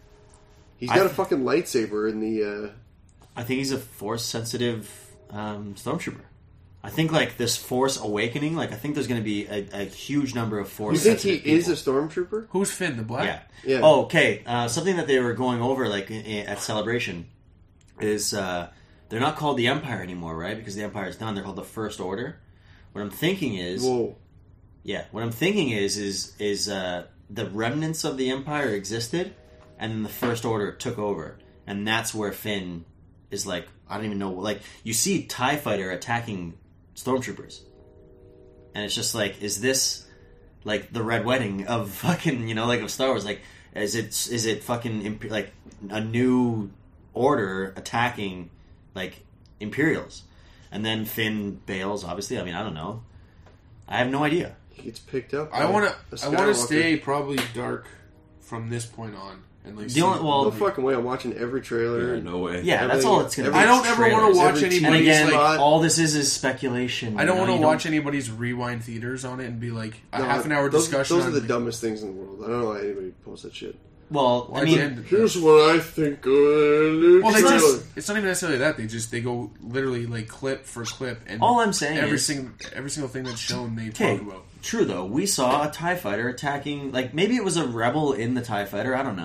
He's got a fucking lightsaber in the. I think he's a force sensitive stormtrooper. I think like this Force awakening, like I think there's going to be a huge number of Force. You think he sensitive is a people. stormtrooper? Who's Finn, the black? Yeah. Yeah. Oh, okay. Something that they were going over like at Celebration is they're not called the Empire anymore, right? Because the Empire is done. They're called the First Order. What I'm thinking is, Whoa. yeah. What I'm thinking is the remnants of the Empire existed, and then the First Order took over, and that's where Finn is. Like I don't even know. Like you see TIE Fighter attacking stormtroopers, and it's just like, is this like the Red Wedding of fucking like of Star Wars? Like, is it fucking like a new order attacking like Imperials, and then Finn bails? Obviously, I mean I don't know. I have no idea. He gets picked up. I by want a to. I want to Skywalker. stay probably dark from this point on, and like. The only- well, No fucking way. I'm watching every trailer. Yeah, no way. Yeah, that's Everything- all it's going to be. I don't ever want trailers. to watch Every anybody's And again, like. spot. all this is speculation. I don't want to you watch anybody's rewind theaters on it and be like a No, half an hour those, discussion. Those are on, the like, dumbest things in the world. I don't know why anybody posts that shit. Well, why I mean, did- Here's what I think. Well, they trailer. just, it's not even necessarily that. They go literally like clip for clip, and all I'm saying every is, single thing that's shown they okay, talk about. true though. We saw a TIE fighter attacking. Like maybe it was a rebel in the TIE fighter. I don't know.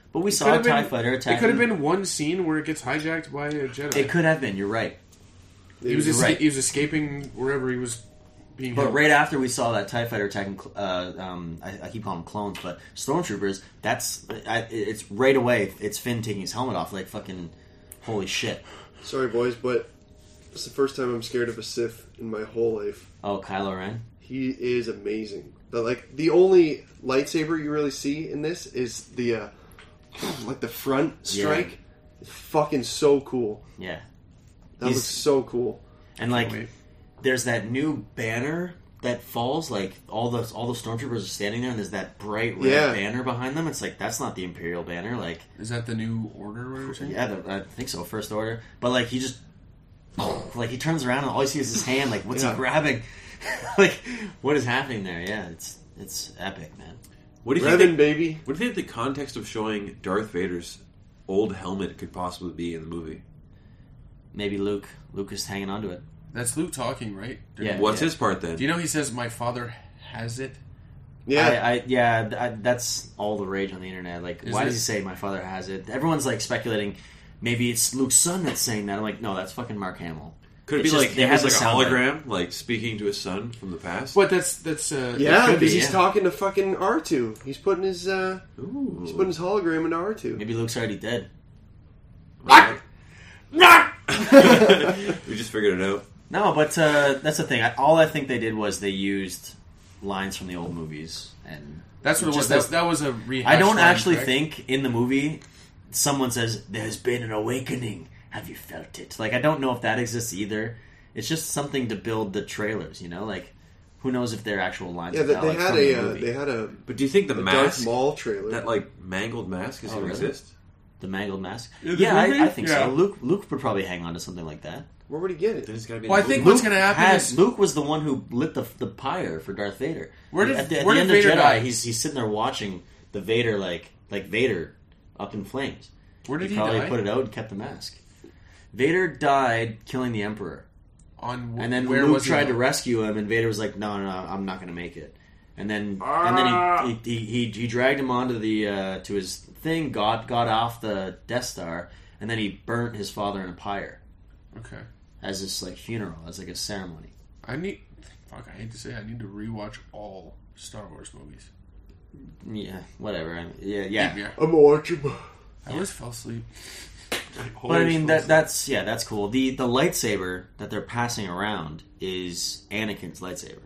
But we saw Could a have TIE been- fighter attacking. It could have been one scene where it gets hijacked by a Jedi. It could have been. You're right. He was, You're right. he was escaping wherever he was being But held. right after we saw that TIE fighter attacking, I keep calling them clones, but stormtroopers. It's right away. It's Finn taking his helmet off. Like fucking, holy shit! Sorry, boys, but it's the first time I'm scared of a Sith in my whole life. Oh, Kylo Ren. He is amazing. But like the only lightsaber you really see in this is the like the front strike. Yeah. It's fucking so cool. Yeah, That He's- looks so cool. and like, wait. there's that new banner that falls. Like all the stormtroopers are standing there, and there's that bright red Yeah. banner behind them. It's like that's not the Imperial banner. Like, Is that the new order or whatever you're saying? yeah, I think so. First Order, but like he just like he turns around and all you see is his hand. Like, what's he Yeah. grabbing? Like, what is happening there? Yeah, it's epic, man. What do you Revan, think? baby. What do you think the context of showing Darth Vader's old helmet could possibly be in the movie? Maybe Luke is hanging on to it. That's Luke talking, right? Yeah. What's his part then? Do you know he says, "My father has it"? Yeah. That's all the rage on the internet. Like, Is why it- does he say my father has it? Everyone's like speculating. Maybe it's Luke's son that's saying that. I'm like, no, that's fucking Mark Hamill. Could it It's be just- like they him had as like the a sound hologram, like speaking to his son from the past? But that's Yeah, could be, because he's yeah. talking to fucking R2. He's putting his Ooh. hologram into R2. Maybe Luke's already dead. We just figured it out. No, but that's the thing. All I think they did was they used lines from the old movies, and That's what it was. Just That was a rehash. I don't line, actually correct? think in the movie someone says there's been an awakening. Have you felt it? Like, I don't know if that exists either. It's just something to build the trailers, you know. Like, who knows if they're actual lines? Yeah, of that, they like, had from the a movie. they had a But do you think the Darth mask, Maul trailer. that like mangled mask, is Oh, going to really? exist? The mangled mask. In the Yeah, movie? I think Yeah. so. Luke would probably hang on to something like that. Where would he get Then it? it's got to be. Well, I in the think movie. what's going to happen is Luke was the one who lit the pyre for Darth Vader. Where did- at the where did end Vader of Jedi, die? he's sitting there watching the Vader like Vader up in flames. where did he probably die? put it out and kept the mask. Vader died killing the Emperor, On and then where Luke was he tried to though? rescue him, and Vader was like, "No, I'm not going to make it." And then he dragged him onto the to his thing, got off the Death Star, and then he burnt his father in a pyre Okay. as this like funeral, as like a ceremony. I hate to say it, I need to rewatch all Star Wars movies. Yeah, whatever. Yeah. I'm gonna watch him. I always fell asleep. But I mean that's cool. The lightsaber that they're passing around is Anakin's lightsaber.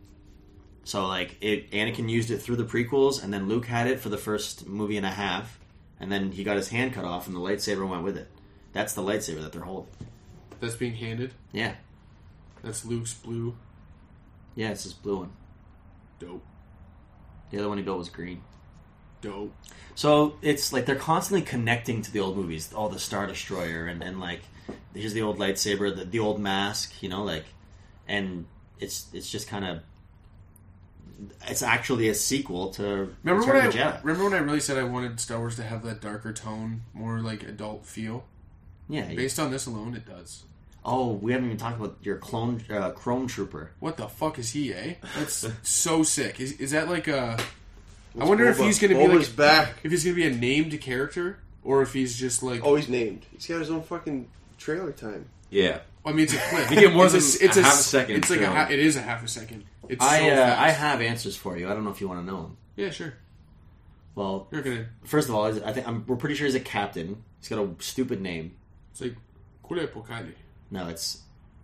So like Anakin used it through the prequels, and then Luke had it for the first movie and a half, and then he got his hand cut off, and the lightsaber went with it. That's the lightsaber that they're holding. That's being handed. Yeah, That's Luke's blue. yeah, it's this blue one. Dope. The other one he built was green. Dope. So it's like they're constantly connecting to the old movies, all the Star Destroyer, and like here's the old lightsaber, the old mask, you know, like, and it's just kind of, it's actually a sequel to Remember Return of the Jedi. when I really said I wanted Star Wars to have that darker tone, more like adult feel? Yeah. Based on this alone, it does. Oh, we haven't even talked about your Chrome Trooper. What the fuck is he, eh? That's so sick. Is that like a... I wonder if he's going to be Boba's like... back. If he's going to be a named character, or if he's just like... Oh, he's named. He's got his own fucking trailer time. Yeah. I mean, it's a clip. You get more It's than a half a second It's like film. it is a half a second. It's so I fast. have answers for you. I don't know if you want to know them. Yeah, sure. Well, You're gonna... first of all, I think we're pretty sure he's a captain. He's got a stupid name. It's like... Kule Pokali. No, it's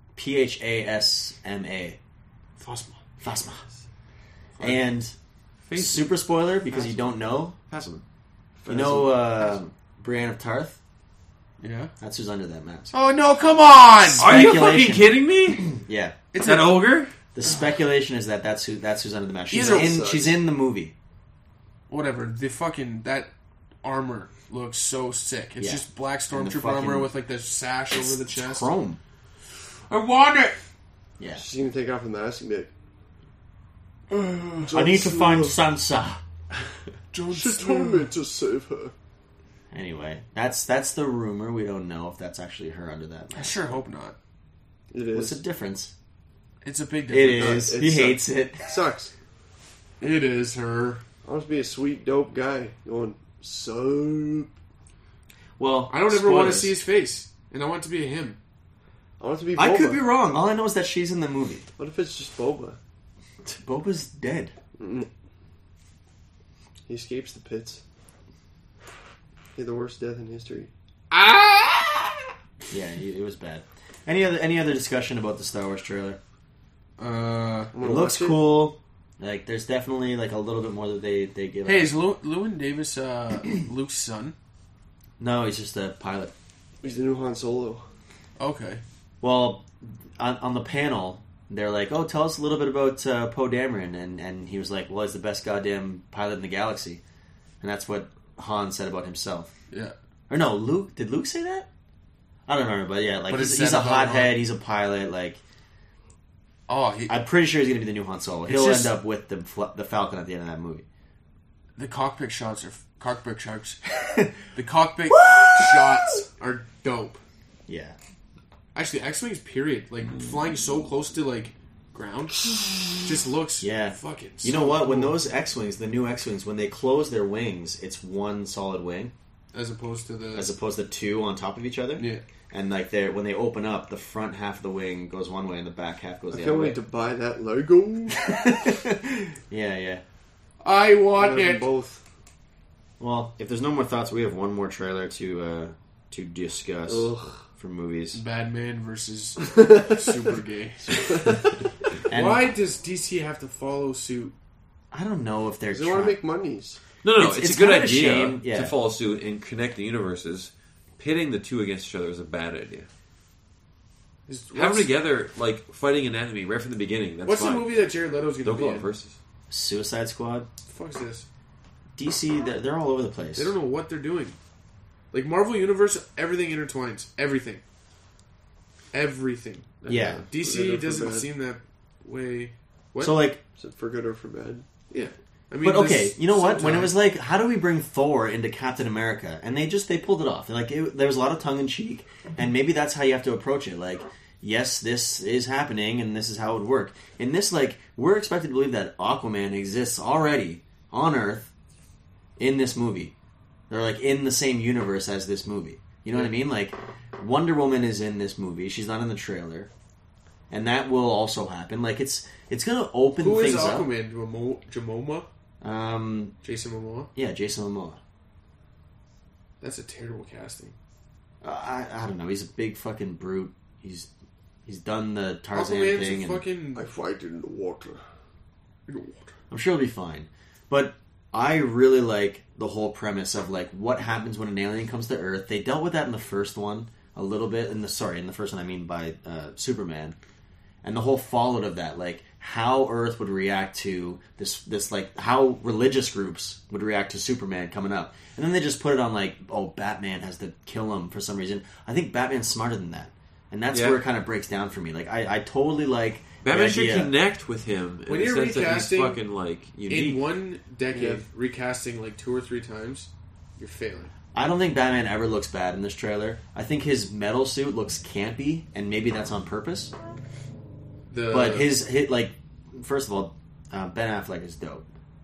Phasma. Phasma. Phasma. And super spoiler because you don't know. Phasma. You know Brienne of Tarth? Yeah. That's who's under that mask. Oh, no, come on! Are you Speculation. fucking kidding me? Yeah. It's an ogre? The speculation is that's who's under the mask. Either sucks. She's in the movie. Whatever. The fucking... That armor looks so sick. It's Yeah. just black And the stormtrooper fucking- armor with like the sash over the chest. Chrome. I want it! Yeah. She's gonna take off the mask and be like, I need to find Sansa. Jon she Snow. told me to save her. Anyway, that's the rumor. We don't know if that's actually her under that I mask. sure hope not. It What's is. the difference? It's a big It difference. is. It He sucks. hates it. Sucks. It is her. I want to be a sweet, dope guy going, So Well, I don't ever want to spoilers. see his face, and I want it to be a him. I want it to be Boba. I could be wrong. All I know is that she's in the movie. What if it's just Boba? Boba's dead. He escapes the pits. He had the worst death in history. Yeah, it was bad. Any other discussion about the Star Wars trailer? I'm It gonna looks watch cool. Like, there's definitely like a little bit more that they give. Hey, us. is Llewyn Davis Luke's son? No, he's just a pilot. He's the new Han Solo. Okay. Well, on the panel, they're like, "Oh, tell us a little bit about Poe Dameron," and he was like, "Well, he's the best goddamn pilot in the galaxy," and that's what Han said about himself. Yeah. Or no, Luke? Did Luke say that? I don't remember, but yeah, like But it he's said a about hothead. Han. He's a pilot. Like, Oh, I'm pretty sure he's gonna be the new Han Solo. It's He'll just- end up with the Falcon at the end of that movie. the cockpit shots are the cockpit shots are dope. Yeah. Actually, X-Wings, period. Like, flying so close to, like, ground just looks fucking You so know what? When cool. those X-Wings, the new X-Wings, when they close their wings, it's one solid wing As opposed to the... as opposed to two on top of each other. Yeah. And like when they open up, the front half of the wing goes one way and the back half goes I the can't other way. wait to buy that Lego. Yeah. I want Have them it! both. Well, if there's no more thoughts, we have one more trailer to discuss Ugh. for movies. Batman versus Super Gay. And Why does DC have to follow suit? I don't know if they're They want to trying. make monies. No, it's a good kind of idea shame, yeah. to follow suit and connect the universes. Pitting the two against each other is a bad idea. Have them together, like fighting an enemy right from the beginning. That's What's fine. the movie that Jared Leto's going to Don't be go in? on versus. Suicide Squad, What the fuck's this? DC, they're all over the place. They don't know what they're doing. Like, Marvel Universe, everything intertwines. Everything. Yeah. DC Good or doesn't for bad. seem that way. What? So like, Is it for good or for bad? yeah. I mean, but okay, this- you know what? When it sometimes- was like, how do we bring Thor into Captain America? And they pulled it off. Like, there was a lot of tongue in cheek, and maybe that's how you have to approach it. Like, yes, this is happening, and this is how it would work. In this, like, we're expected to believe that Aquaman exists already on Earth in this movie. They're like in the same universe as this movie. You know what I mean? Like, Wonder Woman is in this movie. She's not in the trailer, and that will also happen. Like, it's going to open Who is things up. Aquaman? Jamoma? Jason Momoa? Yeah, Jason Momoa. That's a terrible casting. I don't know. He's a big fucking brute. He's done the Tarzan Aquaman's thing, a and fucking... I fight in the water. I'm sure he'll be fine. But I really like the whole premise of like what happens when an alien comes to Earth. They dealt with that in the first one a little bit. In the first one I mean by Superman, and the whole fallout of that, like how Earth would react to this like how religious groups would react to Superman coming up, and then they just put it on like, oh, Batman has to kill him for some reason. I think Batman's smarter than that, and that's where it kind of breaks down for me. Like I totally like Batman the should idea. connect with him When in you're the sense that he's recasting fucking like unique. In one decade, Yeah. recasting like 2 or 3 times, you're failing. I don't think Batman ever looks bad in this trailer. I think his metal suit looks campy, and maybe that's on purpose. But his like, first of all, Ben Affleck is dope.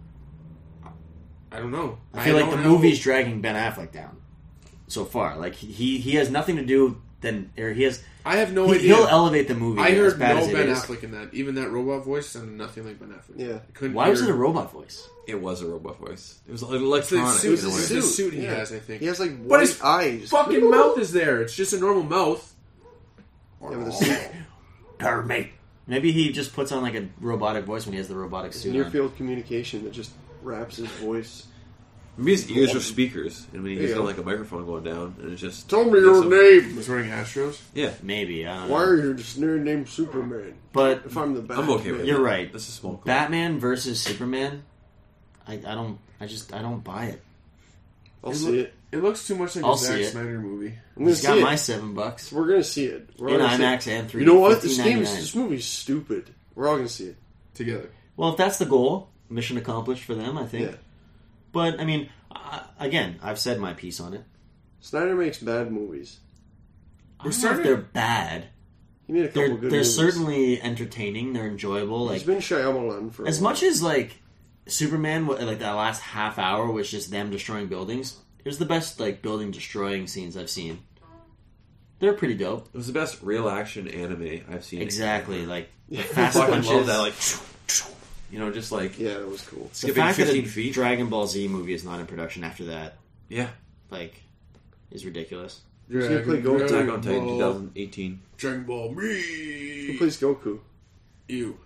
I don't know. I feel like don't the know. movie's dragging Ben Affleck down so far. Like he has nothing to do. I have no idea. He'll elevate the movie. I as heard bad no as it Ben is. Affleck in that. Even that robot voice sounded nothing like Ben Affleck. Yeah. I couldn't Why was it hear- a robot voice? It was a robot voice. It was It's the electronic. suit, in a way. it's the suit he Yeah. has, I think. He has like But white his eyes. fucking mouth is there. It's just a normal mouth. Yeah, with a suit. Mate. Maybe he just puts on like a robotic voice when he has the robotic suit Near on. field communication that just wraps his voice. Maybe his ears are speakers, and when he's Yeah. got like a microphone going down, and it just Tell me your name. He's wearing Astros. Yeah, Maybe, I don't Why know. are you just named Superman? But If I'm the Batman, I'm okay with it. you're right. That's a small. Club. Batman versus Superman, I don't buy it. I'll see it. It looks too much like I'll a Zack see it. Snyder movie. I'm gonna He's got see my it. $7 We're gonna see it. We're in all gonna see IMAX it. and 3D. You know what? This $15.99. movie's stupid. We're all gonna see it. Together. Well, if that's the goal, mission accomplished for them, I think. Yeah. But I mean, again, I've said my piece on it. Snyder makes bad movies. I don't know if they're bad. He made a couple They're good movies. certainly entertaining. They're enjoyable. He's Like been Shyamalan for a as while. much as like Superman, like that last half hour was just them destroying buildings. It was the best like building destroying scenes I've seen. They're pretty dope. It was the best real action anime I've seen. Exactly, like the I fast fucking punches. love that, like, you know, just like Yeah, that was cool. The skipping fact that 15 a feet. Dragon Ball Z movie is not in production after that, Yeah, like, is ridiculous. Who's gonna play Goku? Attack on Titan 2018. Dragon Ball Who me. plays Goku? You.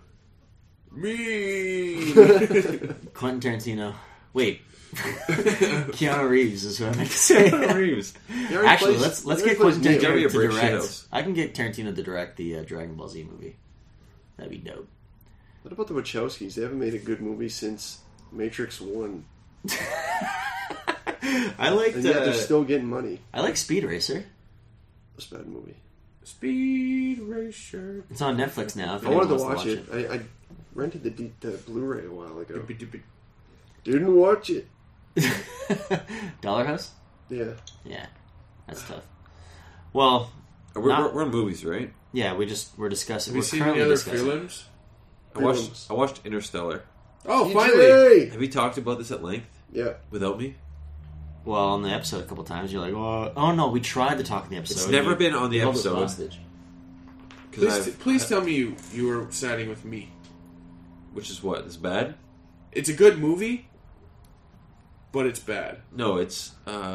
Me. Quentin Tarantino. Wait, Keanu Reeves is what I meant to say. Reeves. He already Actually, plays- let's he get already Quentin plays Neo. Jeremy Tarantino to Brick direct. Shadows. I can get Tarantino to direct the Dragon Ball Z movie. That'd be dope. What about the Wachowskis? They haven't made a good movie since Matrix 1. I liked. And yet they're still getting money. I like Speed Racer. That's a bad movie. Speed Racer. It's on Netflix now. If I wanted to anyone watch wants it. I rented the Blu-ray a while ago. Dippy. Didn't watch it. Dollar House. Yeah. Yeah, that's tough. Well, We're in movies, right? yeah, we're discussing. Have you We're seen currently any other discussing. films? I watched Interstellar. Oh, TJ! finally. Have we talked about this at length Yeah. without me? Well, on the episode a couple times, you're like, oh no, we tried to talk in the episode. It's never been on the You held us episode. hostage. Please tell me you were siding with me. Which is what? It's bad? It's a good movie, but it's bad. No, it's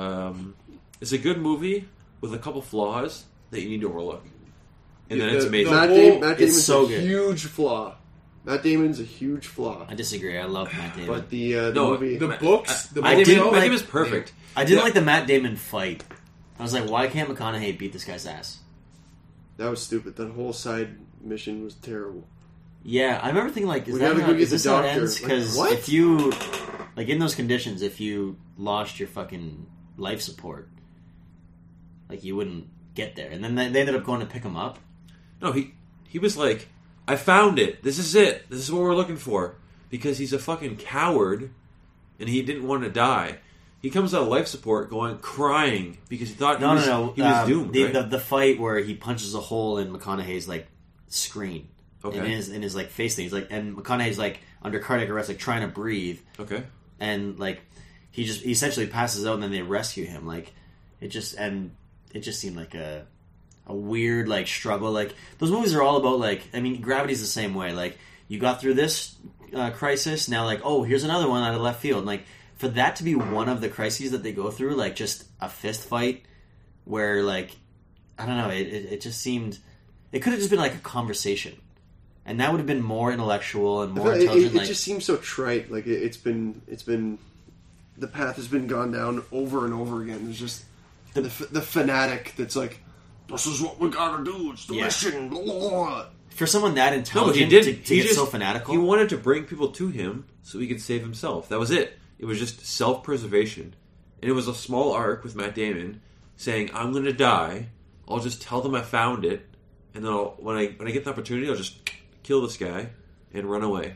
a good movie with a couple flaws that you need to overlook. And then Yeah, it's the- amazing. Matt, whole- Matt Damon's so a good. huge flaw. Matt Damon's a huge flaw. I disagree. I love Matt Damon. But the No, movie... The Matt- books, the I book didn't show, My like- name is perfect. I didn't Yeah. like the Matt Damon fight. I was like, why can't McConaughey beat this guy's ass? That was stupid. That whole side mission was terrible. Yeah, I remember thinking like, is We that gotta not, go get is the this how it doctor. ends? Like, Because what? if you, like in those conditions, if you lost your fucking life support, like you wouldn't get there. And then they ended up going to pick him up. No, he was like, I found it. This is it. This is what we're looking for. Because he's a fucking coward and he didn't want to die. He comes out of life support crying because he thought No, he was, no. he was doomed. The, right? the fight where he punches a hole in McConaughey's like screen. Okay. In his like face thing. He's like, and McConaughey's like under cardiac arrest, like trying to breathe. Okay. And like he essentially passes out, and then they rescue him. Like it just seemed like a weird like struggle. Like those movies are all about like, I mean, Gravity's the same way. Like you got through this crisis, now like, oh, here's another one out of left field. And like for that to be one of the crises that they go through, like just a fist fight where like I don't know, it just seemed it could have just been like a conversation. And that would have been more intellectual and more intelligent. It like, just seems so trite. Like it's been the path has been gone down over and over again. There's just the fanatic that's like, this is what we gotta do. It's the Yeah. mission. Blah. for someone that No, but intelligent he did. to he get just, so fanatical. He wanted to bring people to him so he could save himself. That was it. It was just self-preservation. And it was a small arc with Matt Damon saying, I'm going to die. I'll just tell them I found it. And then when I get the opportunity, I'll just kill this guy and run away.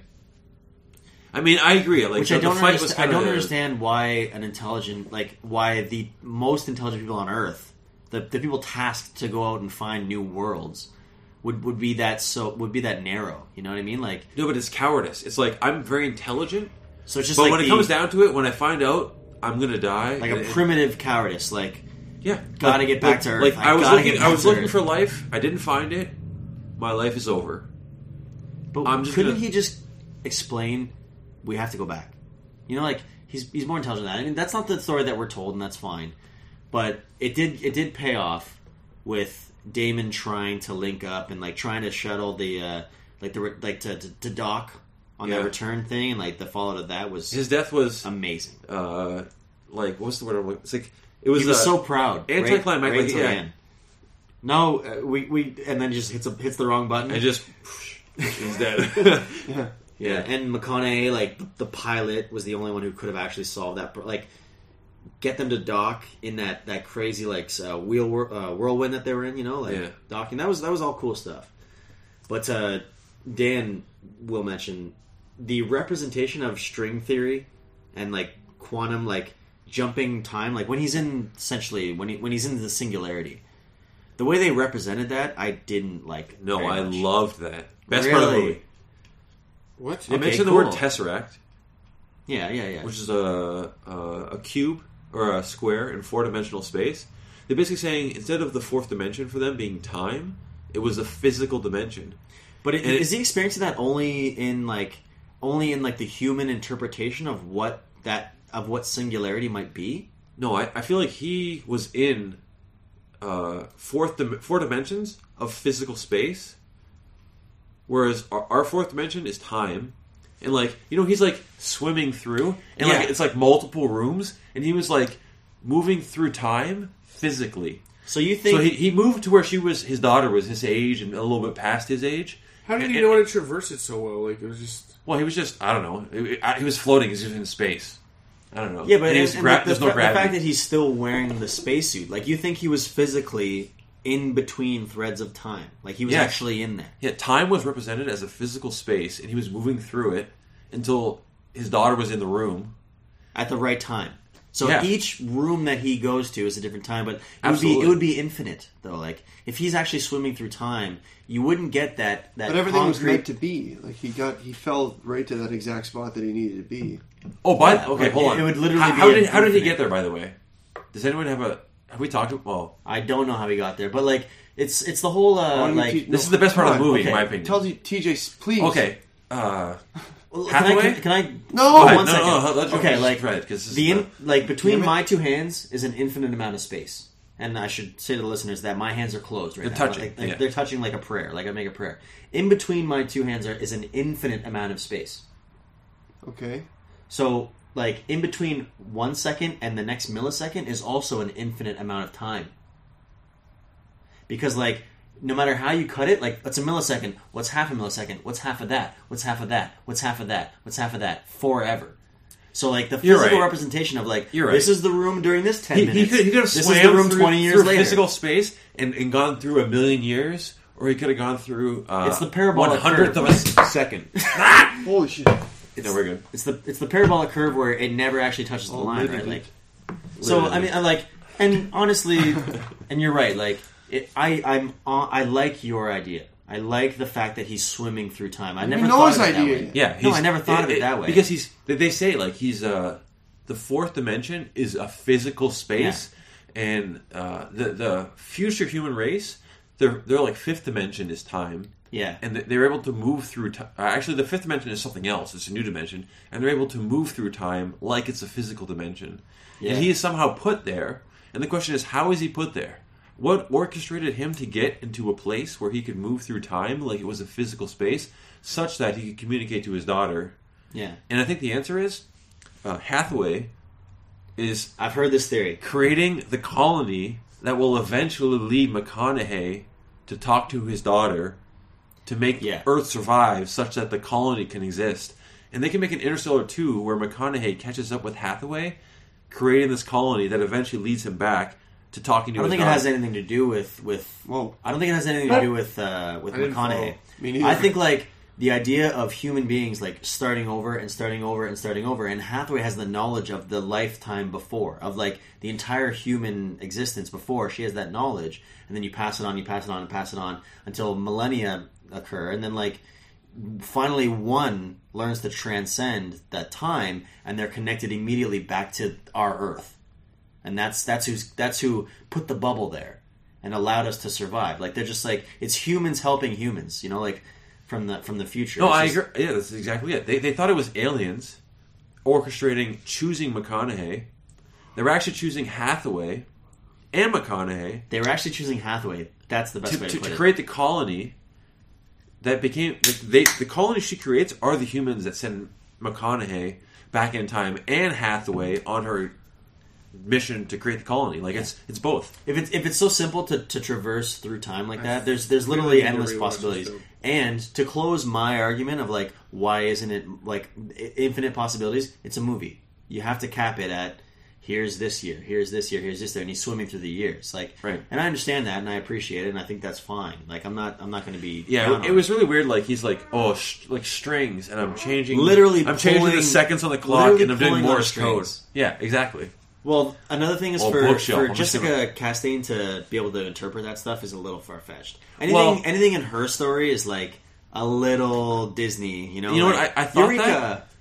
I mean, I agree. Like, Which the I don't fight was understand. I kind don't of understand why why the most intelligent people on Earth, the people tasked to go out and find new worlds, would be that narrow. You know what I mean? Like, No, but it's cowardice. It's like, I'm very intelligent, so it's just but like when it comes down to it, when I find out I'm going to die... like a and- primitive cowardice. Like, Yeah, Gotta get back to Earth. Like I I was gotta looking, get I back was to looking Earth. for life. I didn't find it. My life is over. but I'm just couldn't gonna- he just explain? We have to go back. You know, like he's more intelligent than that. I mean, that's not the story that we're told, and that's fine. But it did pay off with Damon trying to link up and like trying to shuttle the to dock on Yeah. that return thing, and like the fallout of that was His death was amazing. like what's the word? It's like it was. He was so proud. anticlimactic, Right till yeah. the end. No, we and then just hits the wrong button. and just he's dead. Yeah, and McConaughey, like the pilot, was the only one who could have actually solved that. Like, get them to dock in that crazy like whirlwind that they were in. You know, like Yeah. docking. That was all cool stuff. But Dan will mention the representation of string theory and like quantum like jumping time. Like when he's in when he's in the singularity. The way they represented that, I didn't like. No, very I much. loved that. Best part of the Really? movie. What? They Okay, mentioned cool. the word Tesseract. Yeah. which is a cube or a square in 4-dimensional space. They're basically saying instead of the fourth dimension for them being time, it was a physical dimension. But is he experiencing that only in like the human interpretation of what singularity might be? No, I feel like he was in four dimensions of physical space, whereas our fourth dimension is time. And like, he's like swimming through, and like it's like multiple rooms, and he was like moving through time physically. So you think he moved to where his daughter was his age and a little bit past his age. How did he know how to traverse it so well? Like, it was just... Well, he was just, I don't know. He was floating. He was in space. I don't know. Yeah, but there's no gravity. The fact that he's still wearing the spacesuit, like, you think he was physically in between threads of time. Like, he was actually in there. Yeah, time was represented as a physical space, and he was moving through it until his daughter was in the room. At the right time. So each room that he goes to is a different time, but it would be infinite, though. Like, if he's actually swimming through time, you wouldn't get that But everything was meant to be. Like, he fell right to that exact spot that he needed to be. Oh, okay, hold on. It would literally how did he get there, by the way? Does anyone have we talked about... Well, I don't know how he got there, but, like, it's the whole, this is the best part of the movie, in my opinion. Tell TJ, please. Okay, Hathaway? Can I? No. One second. No. Okay, like right, between my two hands is an infinite amount of space, and I should say to the listeners that my hands are closed right now. Touching. They're touching like a prayer, like I make a prayer. In between my two hands is an infinite amount of space. Okay. So, like, in between 1 second and the next millisecond is also an infinite amount of time. Because, like, no matter how you cut it, like, what's a millisecond? What's half a millisecond? What's half of that? What's half of that? What's half of that? What's half of that? Forever. So, like, the physical representation of, like, this is the room during this 10 minutes. He could have this swam is the room 20 years later. Physical space and gone through 1,000,000 years, or he could have gone through it's the parabolic 1/100th of a second. Holy shit. No, we're good. It's the parabolic curve where it never actually touches the line, right? Like, so, I mean, and honestly, and you're right, like, I like your idea. I like the fact that he's swimming through time. I never thought of it that way. Yeah, I never thought of it that way. Because they say, like, he's the fourth dimension is a physical space, and the future human race, they're like fifth dimension is time. Yeah, and they're able to move through time. Actually, the fifth dimension is something else. It's a new dimension, and they're able to move through time like it's a physical dimension. Yeah. And he is somehow put there. And the question is, how is he put there? What orchestrated him to get into a place where he could move through time like it was a physical space, such that he could communicate to his daughter? Yeah. And I think the answer is Hathaway is... I've heard this theory. ...creating the colony that will eventually lead McConaughey to talk to his daughter to make Earth survive such that the colony can exist. And they can make an Interstellar 2 where McConaughey catches up with Hathaway, creating this colony that eventually leads him back to talking to his daughter. I don't think it has anything to do with I don't think it has anything to do with McConaughey. I think, like, the idea of human beings, like, starting over and starting over and starting over, and Hathaway has the knowledge of the lifetime before, of, like, the entire human existence before. She has that knowledge, and then you pass it on, you pass it on, and pass it on until millennia occur, and then, like, finally one learns to transcend that time, and they're connected immediately back to our Earth. And that's who put the bubble there and allowed us to survive. Like, they're just like, it's humans helping humans, you know, like from the future. No, I agree. Yeah, that's exactly it. They thought it was aliens choosing McConaughey. They were actually choosing Hathaway and McConaughey. They were actually choosing Hathaway. That's the best way to put it. To create the colony that became the colony she creates are the humans that send McConaughey back in time and Hathaway on her mission to create the colony. Like, it's both. If it's so simple to traverse through time like that, there's literally endless possibilities. And to close my argument of, like, why isn't it, like, infinite possibilities? It's a movie. You have to cap it at here's this year, here's this year, here's this year, and he's swimming through the years. Like, right. And I understand that, and I appreciate it, and I think that's fine. Like, I'm not going to be. Yeah, it was really weird. Like, he's like, like strings, and I'm changing changing the seconds on the clock, and I'm doing Morse code. Yeah, exactly. Well, another thing is for Jessica Chastain to be able to interpret that stuff is a little far-fetched. Anything in her story is, like, a little Disney, you know? You know like, what? I thought Eureka,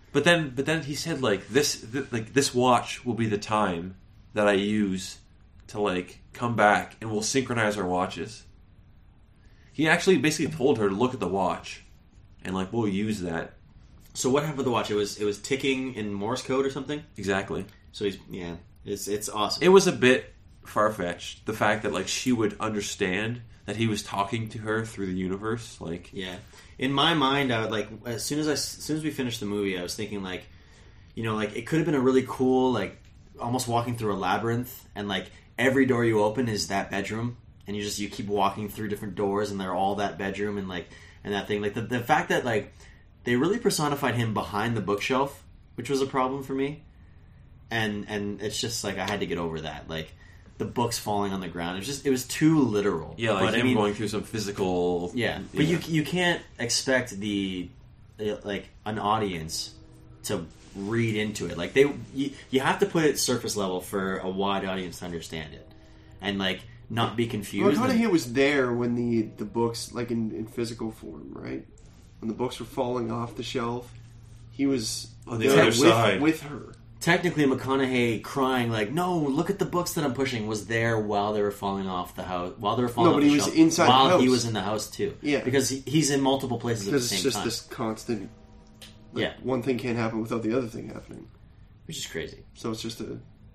But then he said like this watch will be the time that I use to like come back and we'll synchronize our watches. He actually basically told her to look at the watch and like we'll use that. So what happened with the watch? It was ticking in Morse code or something. Exactly. So it's awesome. It was a bit far-fetched, the fact that like she would understand that he was talking to her through the universe. Like, yeah, in my mind, I would like as soon as we finished the movie, I was thinking like, you know, like it could have been a really cool like almost walking through a labyrinth, and like every door you open is that bedroom, and you keep walking through different doors, and they're all that bedroom, and like and that thing, like the fact that like they really personified him behind the bookshelf, which was a problem for me, and it's just like I had to get over that, like. The books falling on the ground. It was too literal. Yeah, like him going through some physical. Yeah, but you can't expect an audience to read into it. Like you have to put it surface level for a wide audience to understand it, and like not be confused. Well, McConaughey was there when the books, like in physical form, right? When the books were falling off the shelf, he was on the other side with her. Technically, McConaughey crying like, "No, look at the books that I'm pushing," was there while they were falling off the house. While they were falling off the shelf. No, but he was inside while the house. he was in the house too. Yeah, because he's in multiple places at the same time. Because it's just this constant. Like, yeah, one thing can't happen without the other thing happening, which is crazy. So it's just a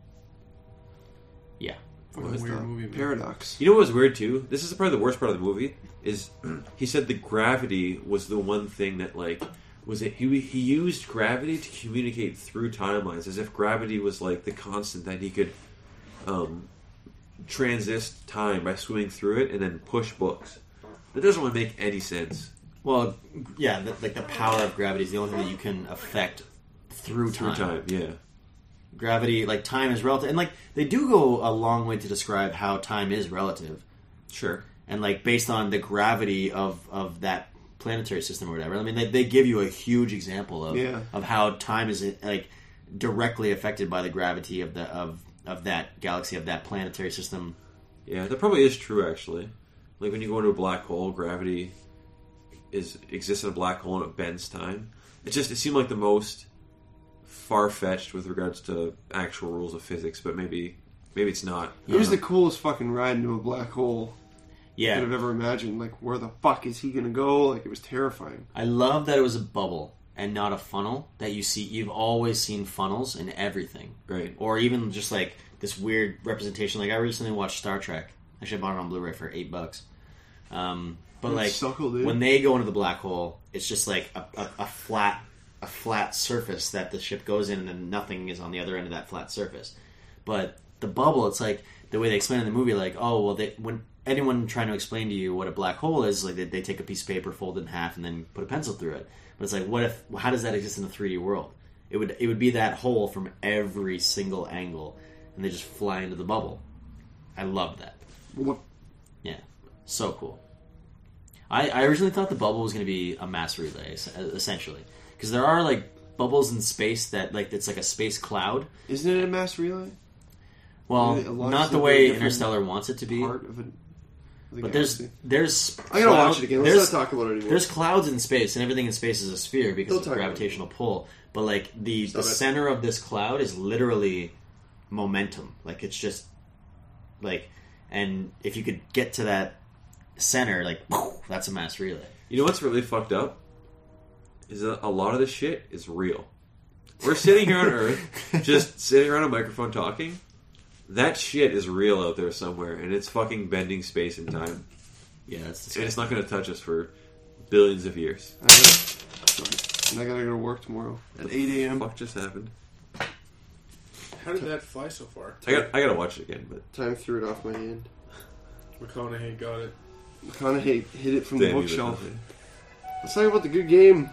weird movie, man. Paradox. You know what was weird too? This is probably the worst part of the movie. Is he said the gravity was the one thing that like. Was it he used gravity to communicate through timelines, as if gravity was like the constant that he could transist time by swimming through it and then push books. That doesn't really make any sense. Well, yeah, like the power of gravity is the only thing that you can affect through time. Yeah. Gravity, like time is relative, and like they do go a long way to describe how time is relative. Sure. And like based on the gravity of that planetary system or whatever. I mean, they give you a huge example of how time is like directly affected by the gravity of that galaxy, of that planetary system. Yeah, that probably is true actually. Like when you go into a black hole, gravity exists in a black hole and it bends time. It seemed like the most far-fetched with regards to actual rules of physics, but maybe it's not. It was the coolest fucking ride into a black hole. Yeah, I could have ever imagined. Like, where the fuck is he gonna go? Like, it was terrifying. I love that it was a bubble and not a funnel. That you've always seen funnels in everything, right? Or even just like this weird representation. Like I recently watched Star Trek. Actually, I bought it on Blu-ray for $8. But like suckle, dude. When they go into the black hole, it's just like a flat surface that the ship goes in, and then nothing is on the other end of that flat surface. But the bubble, it's like the way they explain it in the movie. Like, oh well, when anyone trying to explain to you what a black hole is, like they take a piece of paper, fold it in half, and then put a pencil through it. But it's like, how does that exist in the 3D world? It would be that hole from every single angle, and they just fly into the bubble. I love that. What? Yeah, so cool. I originally thought the bubble was going to be a mass relay, essentially, because there are like bubbles in space that like it's like a space cloud. Isn't it a mass relay? Well, not the way Interstellar wants it to be. Part of it. But there's I gotta watch it again. Let's not talk about it anymore. There's clouds in space, and everything in space is a sphere because of gravitational pull. But like the center of this cloud is literally momentum. Like it's just like, and if you could get to that center, like that's a mass relay. You know what's really fucked up is that a lot of this shit is real. We're sitting here on Earth, just sitting around a microphone talking. That shit is real out there somewhere, and it's fucking bending space and time. Yeah, that's and it's not going to touch us for billions of years. And I gotta go to work tomorrow at 8 a.m. What just happened? How did that fly so far? I gotta watch it again, but Time threw it off my hand. McConaughey got it. McConaughey hit it from Damn the you, bookshelf. McConaughey. Let's talk about the good game.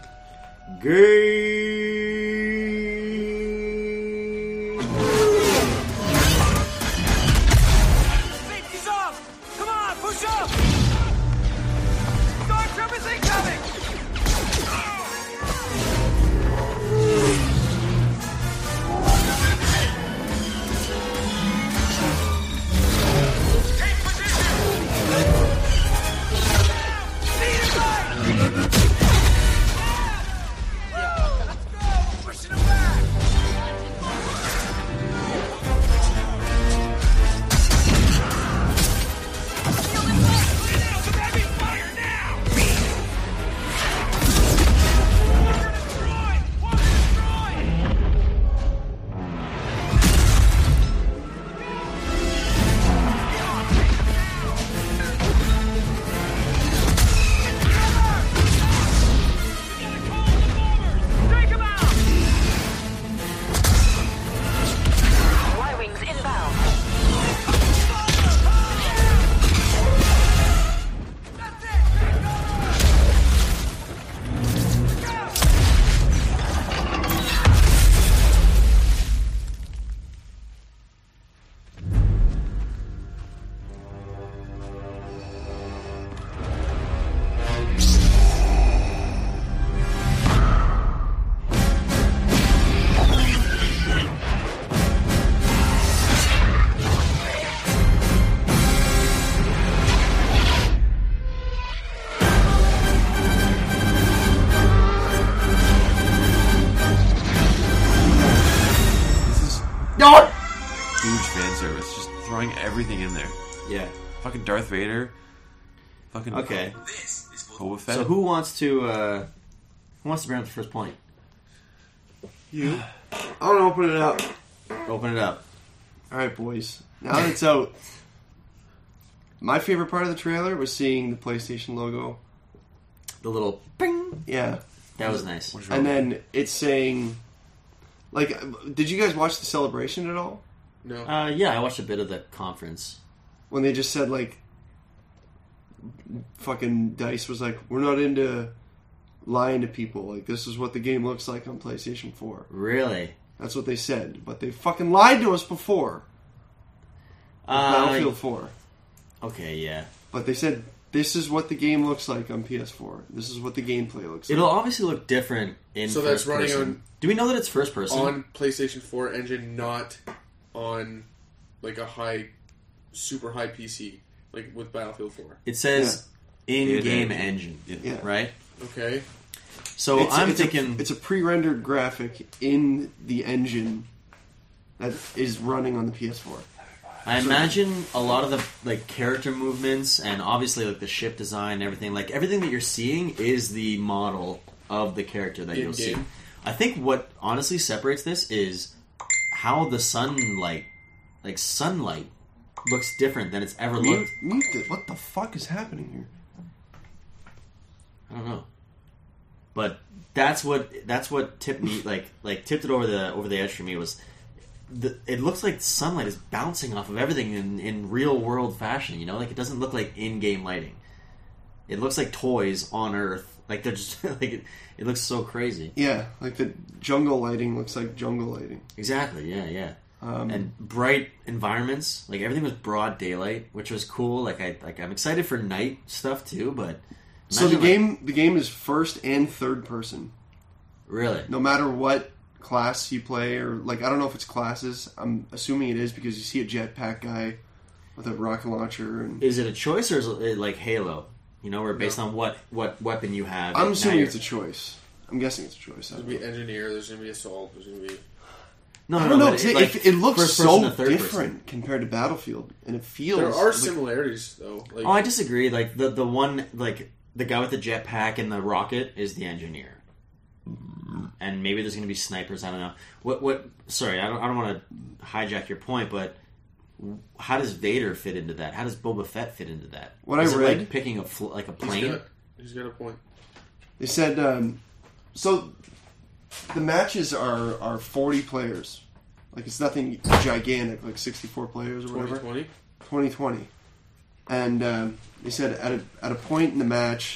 Safety's off! Come on, push up! Stormtroopers incoming! Take position! Lead it right! Let's go! everything in there. Yeah. Fucking Darth Vader. Fucking Okay. Boba Fett. So who wants to bring up the first point? You. I want to open it up. Open it up. All right, boys. Now that it's out, my favorite part of the trailer was seeing the PlayStation logo. The little ping. Yeah. That was nice. And then it's saying, like, did you guys watch the celebration at all? No. Yeah, I watched a bit of the conference. When they just said, like, fucking DICE was like, we're not into lying to people. Like, this is what the game looks like on PlayStation 4. Really? That's what they said. But they fucking lied to us before. With Battlefield 4. Okay, yeah. But they said, this is what the game looks like on PS4. This is what the gameplay looks like. It'll obviously look different in So first that's running person. on- Do we know that it's first person? On PlayStation 4 engine, not on like a super high PC, like with Battlefield 4. It says in-game In-engine. engine, Yeah. right? Okay. So I'm it's thinking... it's a pre-rendered graphic in the engine that is running on the PS4. I imagine a lot of the like character movements and obviously like the ship design and everything, like everything that you're seeing is the model of the character that you'll see. In-game. I think what honestly separates this is how the sunlight looks different than it's ever looked. Mute it. What the fuck is happening here? I don't know. But that's what tipped me tipped it over the edge for me was it looks like sunlight is bouncing off of everything in real world fashion, you know? Like it doesn't look like in-game lighting. It looks like toys on Earth. Like they're just like it looks so crazy. Yeah, like the jungle lighting looks like jungle lighting. Exactly, yeah. And bright environments, like everything was broad daylight, which was cool. I'm excited for night stuff too, but So the imagine, the game is first and third person. really. No matter what class you play, or like I don't know if it's classes. I'm assuming it is because you see a jetpack guy with a rocket launcher, and Is it a choice or is it like Halo? You know, where based on what weapon you have. I'm now assuming you're- it's a choice. I'm guessing it's a choice. I There's don't going to know. be engineer, there's going to be assault, there's going to be... No, I don't know. but It looks first person so to third different person. compared to Battlefield, and it feels. There are like- similarities, though. Like, Oh, I disagree. Like the one like the guy with the jetpack and the rocket is the engineer, and maybe there's going to be snipers. I don't know. What? Sorry, I don't want to hijack your point, but how does Vader fit into that? How does Boba Fett fit into that? What Is I it read- like picking a plane. he's got a point. They said so. The matches are 40 players. Like it's nothing gigantic, like 64 players or whatever. 2020? 2020. And they said at a point in the match,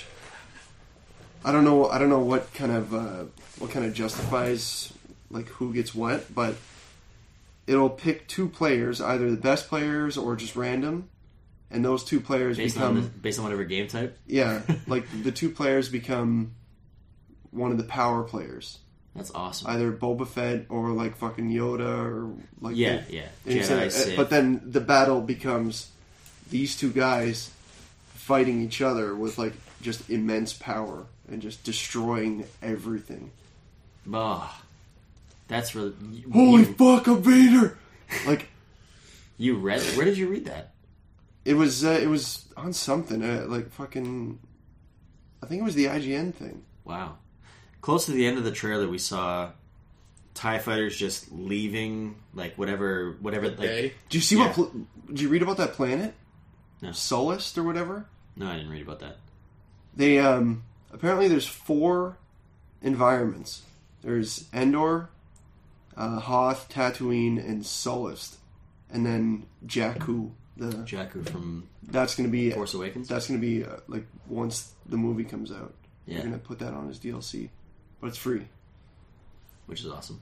I don't know what kind of justifies like who gets what, but it'll pick two players, either the best players or just random, and those two players Based become on whatever game type. yeah, like the two players become one of the power players. That's awesome. Either Boba Fett or like fucking Yoda or like Yeah. and he said- Jedi, Sith. but then the battle becomes these two guys fighting each other with like just immense power and just destroying everything. Oh, that's really. Holy you, fuck, I'm Vader! Like you read? Where did you read that? it was on something like fucking. I think it was the IGN thing. Wow. Close to the end of the trailer, we saw TIE fighters just leaving, like whatever, like. Bay? Do you see Yeah. did you read about that planet? No. Solist or whatever. No, I didn't read about that. They apparently there's 4 environments. There's Endor, Hoth, Tatooine, and Solist, and then Jakku. Jakku from That's going to be Force Awakens. That's going to be like once the movie comes out. Yeah. They're going to put that on as DLC, but it's free. Which is awesome.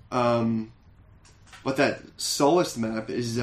But that Solist map is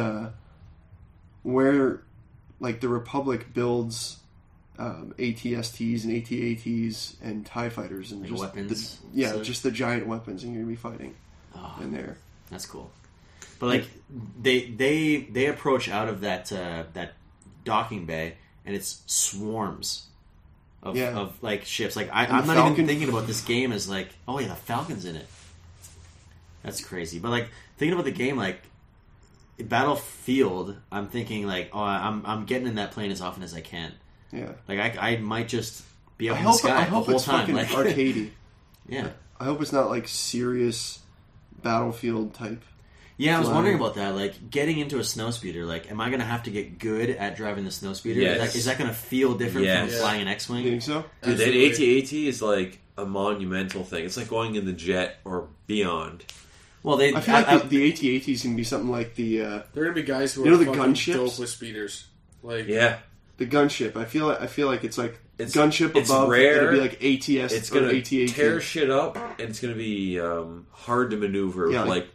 where like the Republic builds ATSTs and AT-ATs and TIE fighters and Like just weapons the, and stuff? just the giant weapons, and you're gonna be fighting Oh, in there. that's cool. But like they approach out of that that docking bay, and it's swarms of, Yeah. of like ships. Like And I'm the not even Falcon- thinking about this game as like, oh yeah, the Falcon's in it. That's crazy. But like thinking about the game, like Battlefield, I'm thinking like, oh, I'm getting in that plane as often as I can. Yeah. Like I might just be up I in the hope, sky I hope the whole it's time. fucking Like, arcadey. yeah. I hope it's not like serious Battlefield type. Yeah, I was flying. wondering about that. Like, getting into a snowspeeder, like, am I going to have to get good at driving the snowspeeder? Yes. Is that going to feel different Yes. from flying an You X-Wing? think so? Dude, that Absolutely. AT-AT is like a monumental thing. It's like going in the jet or beyond. Well, they... I feel like the AT-AT is going to be something like the There are gonna be guys who You know are the fucking gunships? dope with speeders. Like, Yeah. gunship. I feel like it's like It's- gunship it's above. rare. It'll be like ATS It's or going to AT-AT. tear shit up, and it's going to be hard to maneuver. Yeah, like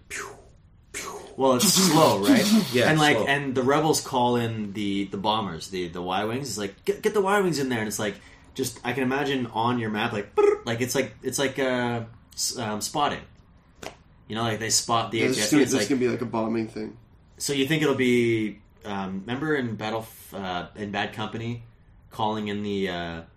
Well, it's slow, right? Yeah, and like, slow. and the rebels call in the bombers, the Y-wings. It's like get the Y-wings in there, and it's like just I can imagine on your map, like it's like spotting. You know, like they spot the This AT-AT. is gonna, It's this like, is gonna be like a bombing thing. so you think it'll be? Remember in in Bad Company, calling in the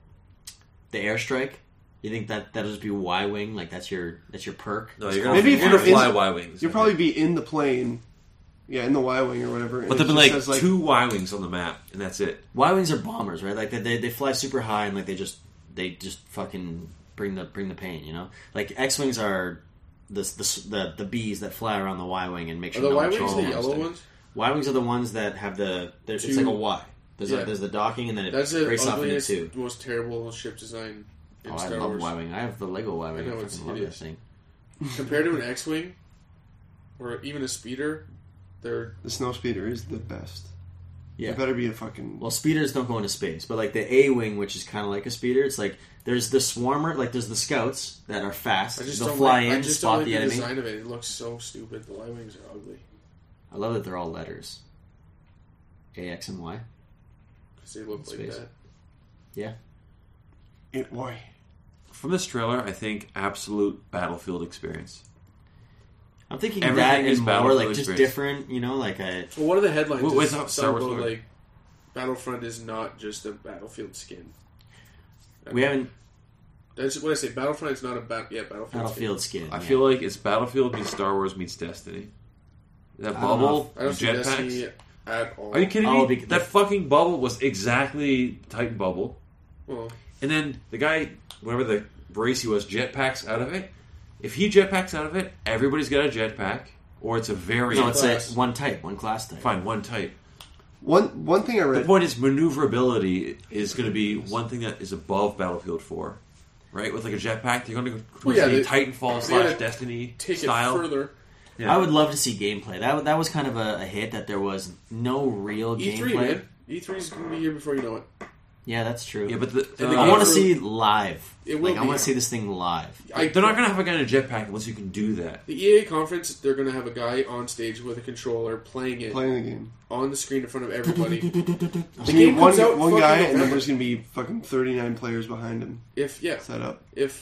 airstrike. You think that'll just be Y-wing? Like that's your perk? no, you're Maybe if going to you're fly in- Y-wings. You'll probably be in the plane, in the Y-wing or whatever. and But it there'll be just like, says, two Y-wings on the map, and that's it. Y-wings are bombers, right? Like they fly super high and like they just fucking bring the pain, you know? Like X-wings are the bees that fly around the Y-wing and make are sure the no one Y-wings the trolls yellow them. ones? Y-wings are the ones that have it's Two- like a Y. There's Yeah. there's the docking and then it That's the breaks off into ugliest, two. most terrible ship design in Oh, I Star love Wars. Y-wing. I have the Lego Y-wing. I know, I it's fucking love that hideous. thing. Compared to an X-wing or even a speeder, they're the snow speeder is the best. Yeah. It better be a fucking. Well, speeders don't go into space, but like the A-wing, which is kind of like a speeder, it's like there's the swarmer, like there's the scouts that are fast. I just They'll don't fly like, in, I just spot don't like the the enemy. design of it. It looks so stupid. The Y-wings are ugly I love that they're all letters. A, X, and Y. because they look like Space. that. Yeah. It why? From this trailer, I think absolute Battlefield experience. I'm thinking Everything that is and more, Battlefield like, just experience. different, you know, like a... Well, one of the headlines With is Star something Wars about, lore. like Battlefront is not just a Battlefield skin. We haven't... That's what I say. Battlefront is not a Battlefield. Battlefield skin. I yeah. feel like it's Battlefield meets Star Wars meets Destiny. That I don't know bubble, I don't see Destiny jetpacks. at all. Are you kidding Oh, me? because- That fucking bubble was exactly Titan bubble. Well, And then the guy, whatever the race he was, jetpacks out of it. If he jetpacks out of it, everybody's got a jetpack, or it's a variant. No, it's class. one type, one class type. Fine, one type. One thing I The read. point is, maneuverability is going to be one thing that is above Battlefield 4. Right? With like a jetpack, you're going to Well, yeah, they- Titanfall they gotta / Destiny take style. it further. Yeah. I would love to see gameplay. That was kind of a hit that there was no real E3, gameplay. man. E3's going to be here before you know it. Yeah, that's true. Yeah, but the, And the I game want to for- see live. It will I be. want to see this thing live. they're not going to have a guy in a jetpack unless you can do that. The EA conference, they're going to have a guy on stage with a controller playing it Playing the game. on the screen in front of everybody. There's game gonna be comes out one fucking guy, and then November. there's gonna be fucking 39 players behind him If set up. if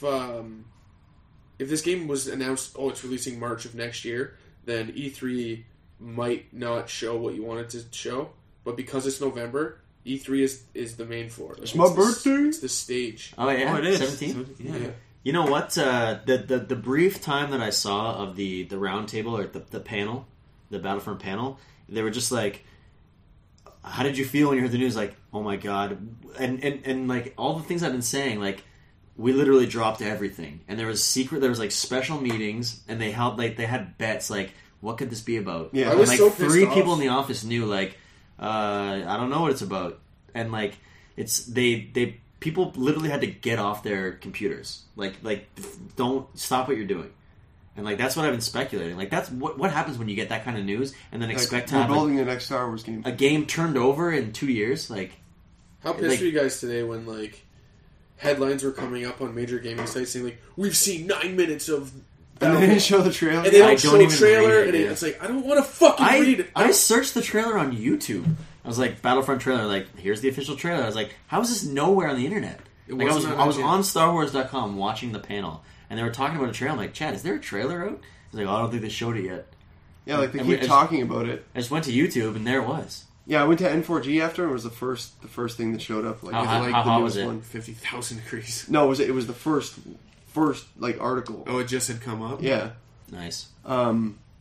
this game was announced, it's releasing March of next year, then E3 might not show what you want it to show. But because it's November, E3 is the main floor. Like, It's my birthday. It's the stage. Oh yeah, Oh, it is. 17? Yeah. You know what? The brief time that I saw of the round table or the panel, the Battlefront panel, they were just like, "How did you feel when you heard the news?" Like, "Oh my god!" And like all the things I've been saying, like we literally dropped everything, and there was like special meetings, and they had bets like, "What could this be about?" Yeah. I And, was like so pissed 3 off. people in the office knew like, I don't know what it's about, and like it's they. People literally had to get off their computers. Like, don't stop what you're doing. And like that's what I've been speculating. Like that's what happens when you get that kind of news and then expect to we're have building the next Star Wars game. a game turned over in 2 years. Like, How pissed Like- were you guys today when like headlines were coming up on major gaming sites saying like, "We've seen 9 minutes of And they Battlefield," didn't show the trailer. and they I don't don't show even a trailer, read it, and yeah. it's like, I don't want to fucking read it. I searched the trailer on YouTube. I was like, Battlefront trailer. Like, here's the official trailer. I was like, how is this nowhere on the internet? Like, wasn't on I was it. on StarWars.com watching the panel, and they were talking about a trailer. I'm like, Chad, is there a trailer out? I was like, oh, I don't think they showed it yet. Yeah, like they And we- keep talking about it. I just went to YouTube, and there it was. Yeah, I went to N4G after, and it was the first thing that showed up. Like, How it hot- like how the hot newest was it? one. 50,000 degrees. No, it was the first like article. Oh, it just had come up. Yeah. Nice. And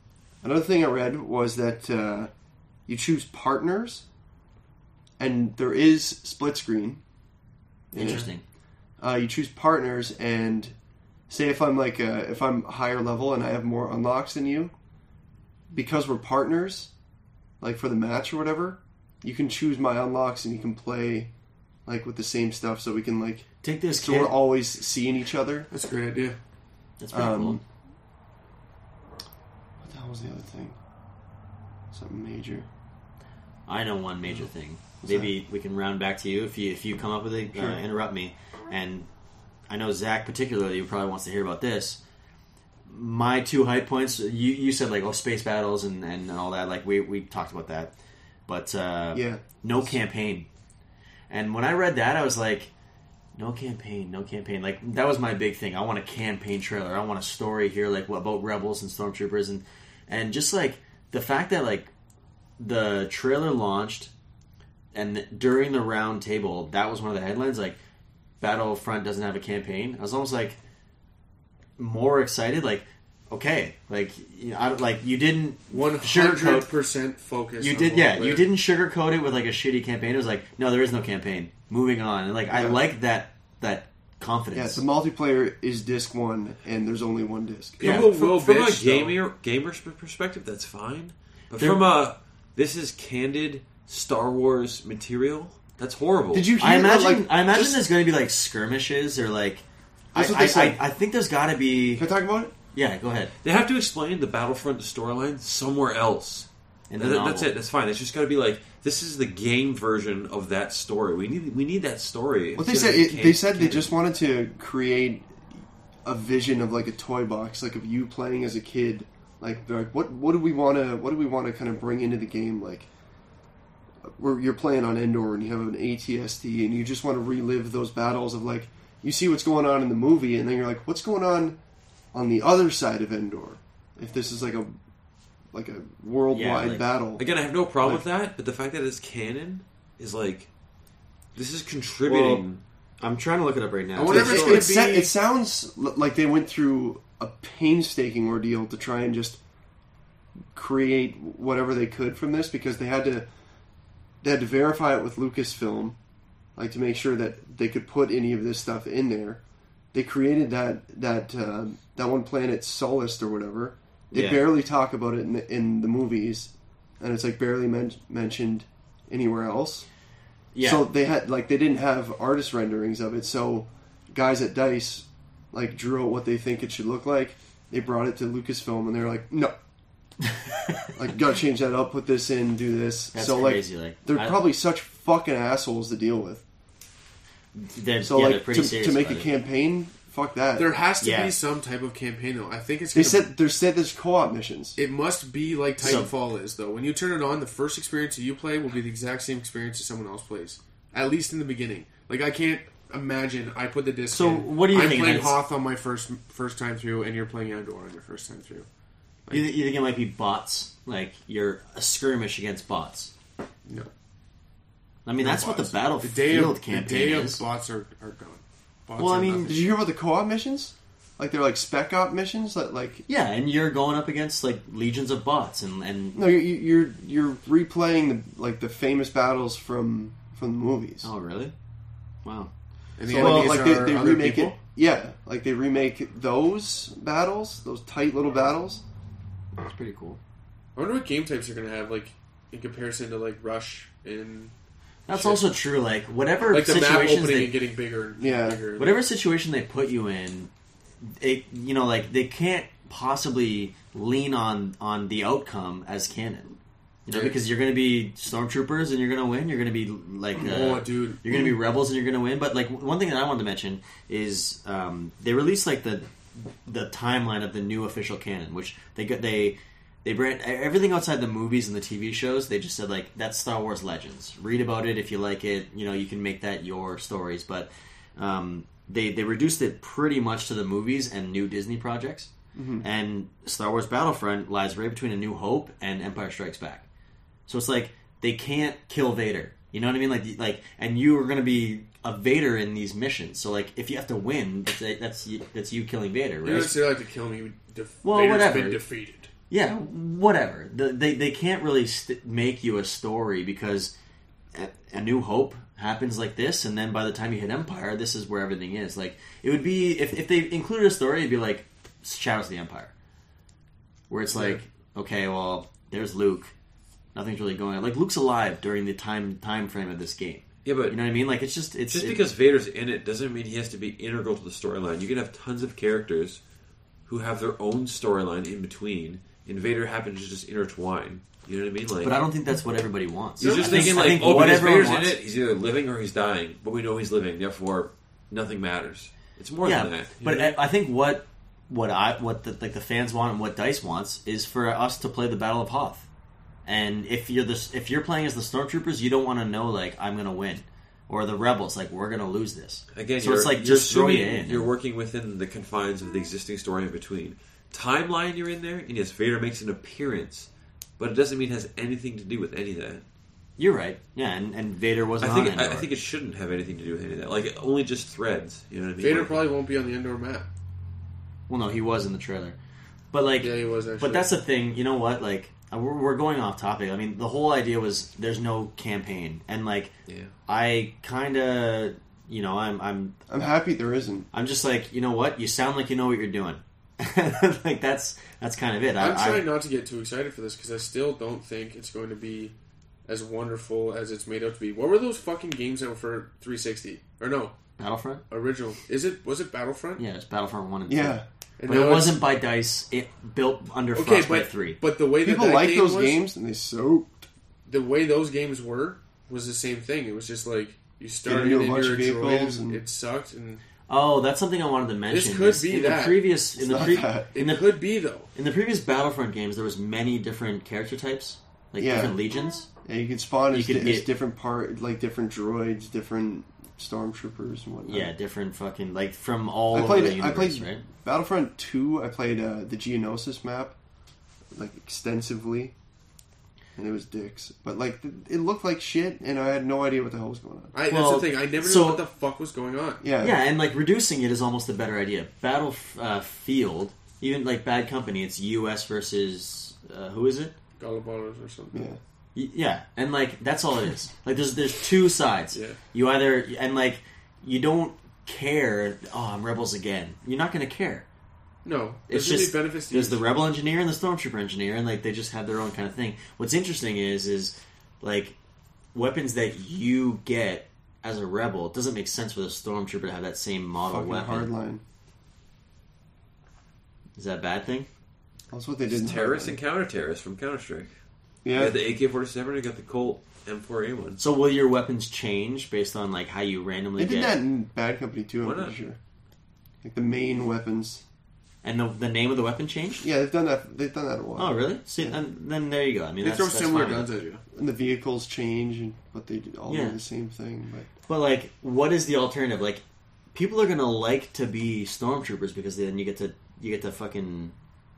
Another thing I read was that you choose partners, and there is split screen. Interesting. You choose partners, and say if I'm if I'm higher level and I have more unlocks than you, because we're partners, like for the match or whatever, you can choose my unlocks and you can play like with the same stuff, so we can like Take this so kid. we're always seeing each other. That's a great idea. That's pretty cool. What the hell was the other thing? Something major. I know one major thing. Maybe we can round back to you if you come up with it. Sure. Interrupt me. And I know Zach particularly probably wants to hear about this. My 2 hype points. You said like space battles and all that. Like we talked about that, but Yeah. no campaign. And when I read that, I was like, no campaign. Like that was my big thing. I want a campaign trailer. I want a story here, like about rebels and stormtroopers and just like the fact that like the trailer launched. And during the round table, that was one of the headlines. Like, Battlefront doesn't have a campaign. I was almost like more excited. Like, okay, like you didn't 100% focus. You did, yeah. You didn't sugarcoat it with like a shitty campaign. It was like, no, there is no campaign. Moving on. And like, I like that confidence. Yeah, the multiplayer is disc 1, and there's only one disc. Yeah. People will From a bitch, gamer's perspective, that's fine. But There- from a this is candid Star Wars material, that's horrible. Did you hear I imagine that, like, there's going to be like skirmishes or like. That's what they said. I think there's got to be. Can I talk about it? Yeah, go ahead. They have to explain the Battlefront storyline somewhere else. In the That's novel. it. That's fine. It's just got to be like this is the game version of that story. We need that story. What they It's said, gonna be they said they canon. just wanted to create a vision of like a toy box, like of you playing as a kid. Like, they're like, what do we want to kind of bring into the game? Like, where you're playing on Endor and you have an AT-ST and you just want to relive those battles of like you see what's going on in the movie and then you're like, what's going on the other side of Endor? If this is like a worldwide battle. Again, I have no problem with that, but the fact that it's canon is like this is contributing. I'm trying to look it up right now. I wonder if it's gonna be- It sounds like they went through a painstaking ordeal to try and just create whatever they could from this, because they had to verify it with Lucasfilm, like to make sure that they could put any of this stuff in there. They created that one planet Sullust or whatever. They Yeah. barely talk about it in the movies, and it's like barely mentioned anywhere else. Yeah. So they didn't have artist renderings of it. So guys at DICE like drew out what they think it should look like. They brought it to Lucasfilm, and they're like, no, like gotta change that up, put this in, do this. That's so crazy. Like they're probably such fucking assholes to deal with. They're, So they're like pretty to serious make a about it. campaign, fuck that. There has to Yeah. be some type of campaign, though. I think it's. They Gonna, said there's co-op missions. it must be like So- Titanfall is, though. When you turn it on, the first experience that you play will be the exact same experience as someone else plays. At least in the beginning. Like, I can't imagine I put the disc So, in. what do you I'm think? playing That's- Hoth on my first time through, and you're playing Andor on your first time through. You think it might be bots? Like you're a skirmish against bots? No. I mean, that's what the Bots. Battlefield the campaign day is. of bots are gone. Bots Well, I are mean, nothing. Did you hear about the co-op missions? Like they're like spec op missions that like Yeah, and you're going up against like legions of bots, and no, you're replaying the famous battles from the movies. oh really? Wow. And the So enemies like are they other remake people? it. Yeah, like they remake those battles, those tight little battles. That's pretty cool. I wonder what game types are going to have, like, in comparison to, like, Rush and... That's Shit. also true. Like whatever Like, the map situations opening they, and getting bigger and Yeah. bigger. whatever situation they put you in, it like they can't possibly lean on the outcome as canon. Yeah. Because you're going to be stormtroopers and you're going to win. You're going to be like, Oh, dude. you're going to be rebels and you're going to win. But like one thing that I wanted to mention is they released like the timeline of the new official canon, which they brand everything outside the movies and the TV shows. They just said like that's Star Wars Legends. Read about it if you like it. You can make that your stories. But they reduced it pretty much to the movies and new Disney projects. Mm-hmm. And Star Wars Battlefront lies right between A New Hope and Empire Strikes Back. So it's like they can't kill Vader. You know what I mean? Like, and you are going to be a Vader in these missions. So like, if you have to win, that's you killing Vader, You right? don't necessarily like to kill me. Well, Vader's whatever. been defeated. Yeah, whatever. They can't really make you a story because A New Hope happens like this, and then by the time you hit Empire, this is where everything is. Like, it would be if they included a story, it'd be like Shadows of the Empire, where it's like, okay, well, there's Luke. Nothing's really going on. Like, Luke's alive during the time frame of this game. Yeah, but you know what I mean? Like, it's because Vader's in it doesn't mean he has to be integral to the storyline. You can have tons of characters who have their own storyline in between, and Vader happens to just intertwine. You know what I mean? Like, but I don't think that's what everybody wants. You're just thinking like, oh, because Vader's in it, he's either living or he's dying. But we know he's living, therefore nothing matters. It's more than that. But I think what the fans want and what DICE wants is for us to play the Battle of Hoth. And if you're playing as the Stormtroopers, you don't want to know like I'm going to win, or the Rebels like we're going to lose this. Again, so it's like just throw you in. You're working within the confines of the existing story in between. Timeline, you're in there, and yes, Vader makes an appearance, but it doesn't mean it has anything to do with any of that. You're right. Yeah, and Vader wasn't on Endor. I think it shouldn't have anything to do with any of that. Like, only just threads. You know what I mean? Vader probably won't be on the Endor map. Well, no, he was in the trailer. But like, yeah, he was actually. But that's the thing. You know what? Like, we're going off topic. I mean, the whole idea was there's no campaign, and like, I kind of, you know, I'm happy there isn't. I'm just like, you know what? You sound like you know what you're doing. Like that's kind of it. I'm trying not to get too excited for this because I still don't think it's going to be as wonderful as it's made out to be. What were those fucking games that were for 360? Or no, Battlefront. Original. Was it Battlefront? Yeah, it's Battlefront 1 and 2. Yeah. But it wasn't by DICE. It built under Frostbite 3. But the way that people like those games, and they soaked. The way those games were was the same thing. It was just like you started in your droid, and it sucked. And oh, that's something I wanted to mention. This could be that. It could be though. In the previous Battlefront games, there was many different character types, like different legions. Yeah, you could spawn as different different droids, different stormtroopers and whatnot. Yeah, different fucking like from all over the universe, I played right? Battlefront 2. I played the Geonosis map like extensively, and it was dicks. But like it looked like shit, and I had no idea what the hell was going on. That's the thing. I never knew what the fuck was going on. Yeah, and like reducing it is almost a better idea. Battlefield, even like Bad Company, it's U.S. versus who is it? Galabalos or something. Yeah. Yeah, and like that's all it is. Like there's two sides. Yeah. You either and like you don't care. Oh, I'm Rebels again. You're not going to care. No, it's just there's the Rebel engineer and the Stormtrooper engineer, and like they just have their own kind of thing. What's interesting is like weapons that you get as a Rebel. It doesn't make sense for the Stormtrooper to have that same model fucking weapon. Hardline. Is that a bad thing? That's what they did. Terrorists and counter-terrorists from Counter-Strike. Yeah, you got the AK-47, you got the Colt M4A1. So will your weapons change based on like how you randomly get? They did that in Bad Company too. I'm pretty sure. Like the main weapons. And the name of the weapon changed? Yeah, they've done that. They've done that a while. Oh, really? See, then there you go. I mean, they that's throw similar fine. guns at you. And the vehicles change, but they all do the same thing. But like, what is the alternative? Like, people are gonna like to be stormtroopers because then you get to fucking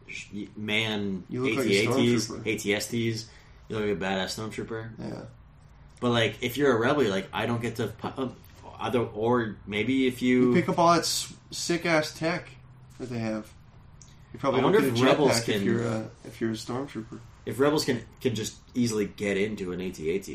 man AT-ATs, AT-STs. You look like a badass stormtrooper. Yeah. But like, if you're a rebel, you're like, I don't get to either, or maybe if you pick up all that sick ass tech that they have. You probably I wonder don't get if a rebels jetpack can, if you're a stormtrooper. If rebels can just easily get into an AT-AT,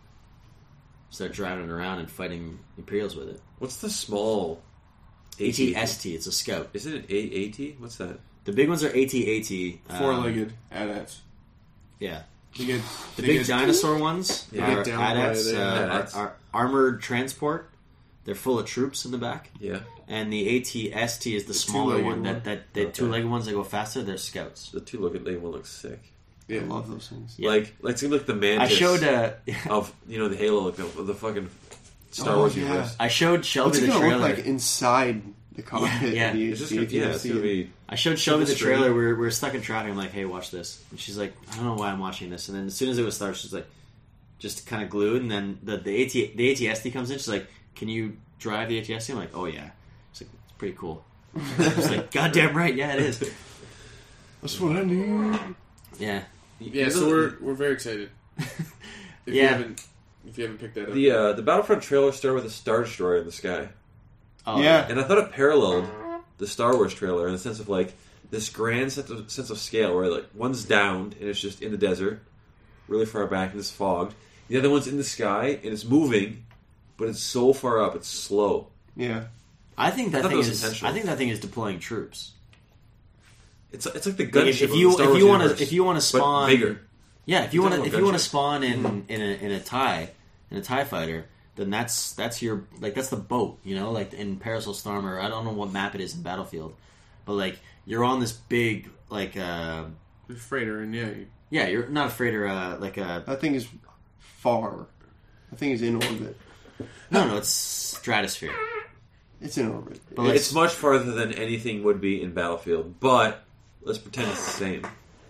start driving around and fighting Imperials with it. What's the small AT-ST? It's a scout. Isn't it AT? What's that? The big ones are AT-AT. Four-legged AT-ATs. Yeah. The big dinosaur ones are AT-ATs, are armored transport. They're full of troops in the back. Yeah. And the AT-ST is the smaller one. The two-legged ones that go faster, they're scouts. The two-legged one looks sick. Yeah. I love those things. Yeah. Like, let's see, look, the mantis. I showed of the Halo, like the fucking Star Wars universe. I showed Shelby the trailer. What's it gonna look like inside the cockpit? Yeah. It's gonna be. I showed Shelby the trailer. We were stuck in traffic. I'm like, hey, watch this. And she's like, I don't know why I'm watching this. And then as soon as it was started, she's like, just kind of glued. And then the AT-ST comes in. She's like, can you drive the AT-ST? I'm like, oh yeah. She's like, it's pretty cool. She's like, goddamn right, yeah, it is. That's what I need. Yeah. Yeah, so we're very excited. If you haven't picked that up. The Battlefront trailer started with a Star Destroyer in the sky. Oh, yeah. And I thought it paralleled the Star Wars trailer in the sense of like this grand sense of scale where like one's downed and it's just in the desert, really far back and it's fogged. The other one's in the sky and it's moving, but it's so far up, it's slow. Yeah. I think that thought thing that was is. intentional. I think that thing is deploying troops. It's like the Like, gunship. if you of the Star Wars want universe, to but spawn bigger. Yeah, if you You're want to talking about spawn gunship? in a TIE fighter, then that's your like that's the boat, you know, like in Parasol Storm, or I don't know what map it is in Battlefield, but like you're on this big like Freighter, and yeah, you're not a freighter, like a That thing is far. That thing is in orbit. no, it's stratosphere. It's in orbit. But like, It's much farther than anything would be in Battlefield, but let's pretend it's the same.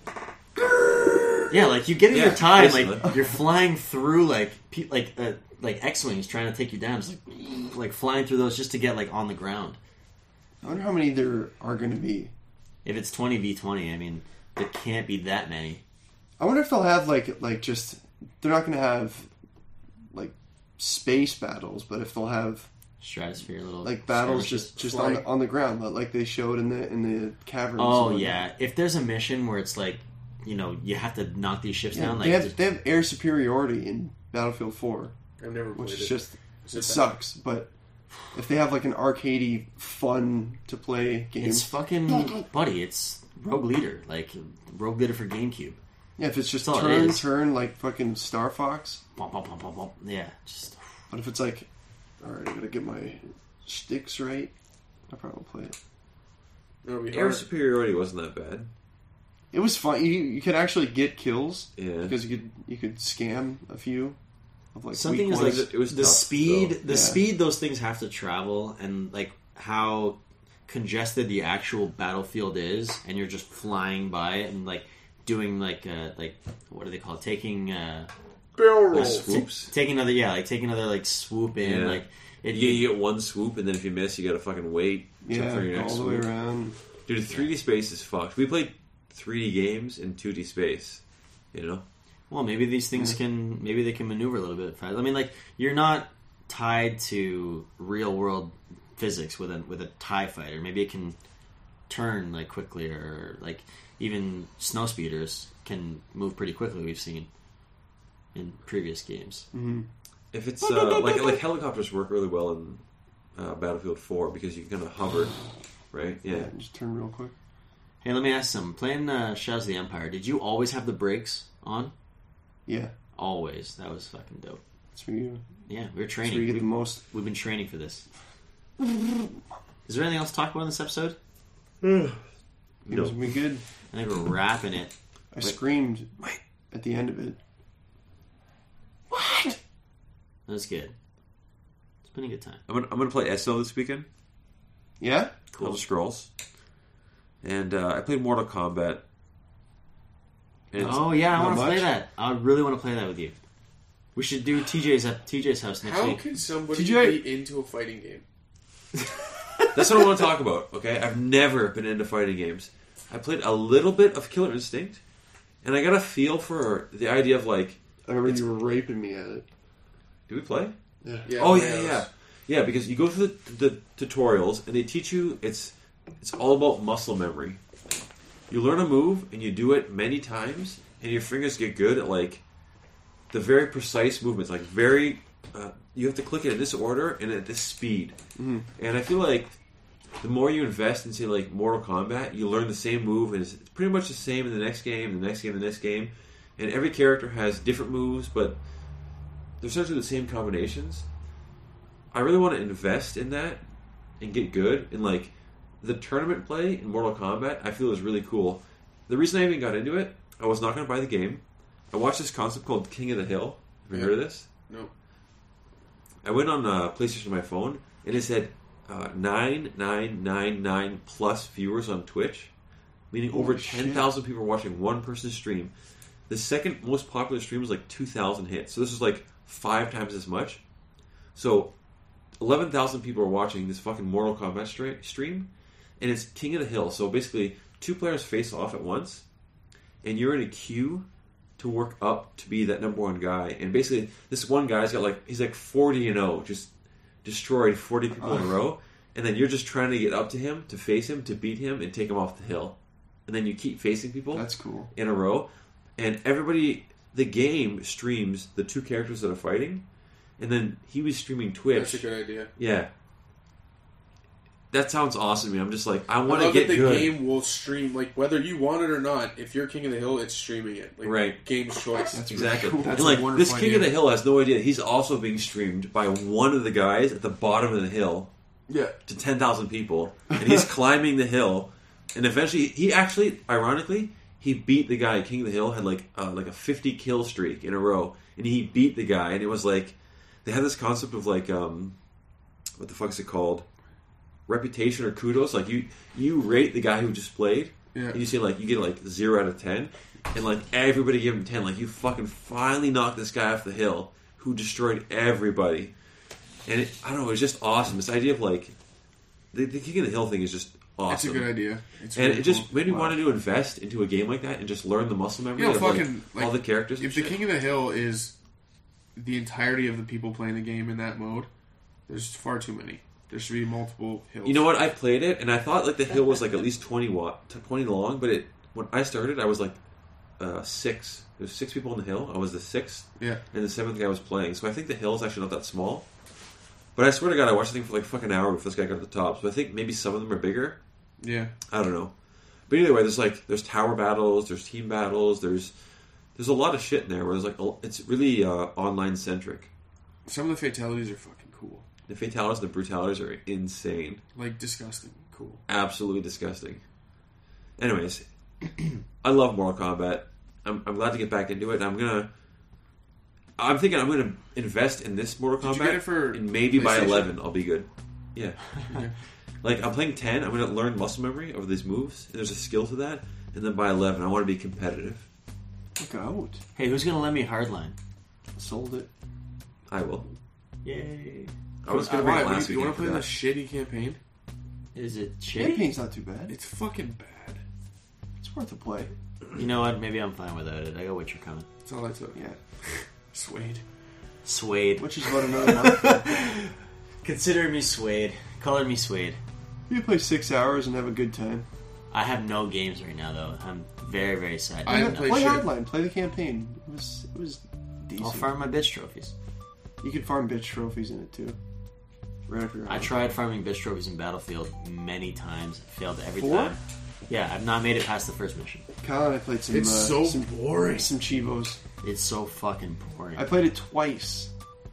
yeah, like you get in Yeah, your TIE, basically. like you're flying through like X-wings trying to take you down, just like flying through those just to get like on the ground. I wonder how many there are going to be. If it's 20v20, I mean, there can't be that many. I wonder if they'll have like just they're not going to have like space battles, but if they'll have Stratosphere, little like battles skirmishes. just flying. on the ground, like they showed in the caverns. Oh and yeah, if there's a mission where it's like, you know, you have to knock these ships yeah. down, like They have air superiority in Battlefield 4, I've never played which is it. just Is it that- sucks. But if they have like an arcadey, fun to play game, it's fucking buddy. It's Rogue Leader, like Rogue Leader for GameCube. yeah, if it's just That's all it is. turn like fucking Star Fox. Bum, bum, bum, bum, bum. Yeah, just But if it's like, all right, I gotta get my sticks right, I probably won't play it. It'll be Air hard. superiority wasn't that bad. It was fun. You could actually get kills Yeah. because you could scam a few of like something weak is like ones. It was the tough, speed. though. The Yeah. speed those things have to travel, and like how congested the actual battlefield is, and you're just flying by it and like doing like what do they call it? Taking Barrel roll. Swoops. taking another taking another like swoop in Yeah. like it, You get one swoop, and then if you miss, you gotta fucking wait Yeah, for your next all the way swoop. around. Dude, 3D space is fucked. We played 3D games in 2D space. You know? Well, maybe these things maybe they can maneuver a little bit faster. I mean, like you're not tied to real world physics with a TIE fighter. Maybe it can turn like quickly, or like even snow speeders can move pretty quickly. We've seen in previous games. If it's like helicopters work really well in Battlefield 4 because you can kind of hover, right? Yeah. Yeah, just turn real quick. Hey, let me ask some. Playing Shadows of the Empire, did you always have the brakes on? Yeah, Always. That was fucking dope. that's where you. Yeah, we were That's where training. you get the most. We've been training for this. Is there anything else to talk about in this episode? It was gonna be good. I think we're wrapping it. I screamed at the end of it. That was good. It's been a good time. I'm gonna play ESO this weekend. Yeah, Elder Scrolls. And I played Mortal Kombat. And it's- Oh yeah, I not want to play much. that. I really want to play that with you. We should do TJ's at TJ's house next How week. can somebody TJ? be into a fighting game? That's what I want to talk about, okay? I've never been into fighting games. I played a little bit of Killer Instinct, and I got a feel for the idea of, like... I remember you were raping me at it. Did we play? Yeah. Oh, yeah. Yeah, because you go through the tutorials, and they teach you it's all about muscle memory. You learn a move, and you do it many times, and your fingers get good at, like, the very precise movements. Like, very... you have to click it in this order and at this speed. Mm-hmm. And I feel like the more you invest in, say, like, Mortal Kombat, you learn the same move, and it's pretty much the same in the next game, the next game, the next game. And every character has different moves, but they're essentially the same combinations. I really want to invest in that and get good. And, like, the tournament play in Mortal Kombat, I feel is really cool. The reason I even got into it, I was not going to buy the game. I watched this concept called King of the Hill. Have you heard of this? No. I went on PlayStation on my phone, and it said 999 plus viewers on Twitch, meaning over 10,000 people are watching one person's stream. The second most popular stream was like 2,000 hits. So this is like 5 times as much. So 11,000 people are watching this fucking Mortal Kombat stream, and it's King of the Hill. So basically, 2 players face off at once, and you're in a queue to work up to be that number one guy. And basically, this one guy's got he's like 40-0, just destroyed 40 people in a row. And then you're just trying to get up to him, to face him, to beat him, and take him off the hill. and then you keep facing people. That's cool. In a row, and the game streams the 2 characters that are fighting, and then he was streaming Twitch. That's a good idea. Yeah. That sounds awesome to me. I'm just like, I I want to love get that the good. game will stream, like, whether you want it or not. If you're King of the Hill, it's streaming it. Like, Right. Game's choice. That's Exactly. really cool. And like, a wonderful this King of idea. the Hill has no idea he's also being streamed by one of the guys at the bottom of the hill Yeah. to 10,000 people, and he's climbing the hill, and eventually he actually, ironically, he beat the guy. King of the Hill had like a 50 kill streak in a row, and he beat the guy, and it was like they had this concept of like what the fuck is it called? Reputation or kudos. Like you rate the guy who just played, Yeah. and you say like you get like 0 out of 10, and like everybody give him 10. Like you fucking finally knocked this guy off the hill who destroyed everybody, and I don't know. It's just awesome. This idea of like the King of the Hill thing is just awesome. That's a good idea. It's And really it just cool. made me want to invest into a game like that and just learn the muscle memory of fucking, like, all the characters. And If the shit. King of the Hill is the entirety of the people playing the game in that mode, there's far too many. There should be multiple hills. You know what? I played it and I thought like the hill was like at least 20 long, but when I started, I was like 6. There's 6 people on the hill. I was the 6th, Yeah. and the 7th guy was playing. So I think the hill is actually not that small. But I swear to God, I watched the thing for like fucking hour before this guy got to the top. So I think maybe some of them are bigger. Yeah. I don't know. But either way, there's tower battles, there's team battles, there's a lot of shit in there where there's like it's really online centric. Some of the fatalities are fucking cool. The fatalities and the brutalities are insane. Like, disgusting. Cool. Absolutely disgusting. Anyways, I love Mortal Kombat. I'm glad to get back into it. I'm thinking I'm gonna invest in this Mortal Kombat. Did you get it for and maybe by PlayStation? 11 I'll be good. Yeah. Yeah. Like I'm playing 10. I'm gonna learn muscle memory of these moves. And there's a skill to that. And then by 11, I want to be competitive. Look out. Hey, who's gonna lend me Hardline? Sold it. I will. Yay! I was gonna bring Why? it last You want weekend to play for the that. shitty campaign? Is it shitty? Campaign's not too bad. It's fucking bad. It's worth a play. You know what? Maybe I'm fine without it. I got Witcher coming. That's all I took. Yeah. Suede. Swayed. Which is about another month. Consider me swayed. Color me swayed. You play 6 hours and have a good time. I have no games right now, though. I'm very, very sad. I haven't Play played shit. Hardline. Play the campaign. It was decent. I'll farm my bitch trophies. You could farm bitch trophies in it too. Right up your I alley. tried farming bitch trophies in Battlefield many times. Failed every 4? time. Yeah, I've not made it past the first mission. Kyle and I played some. It's so some boring. Some Chivos. It's so fucking boring. I played it twice.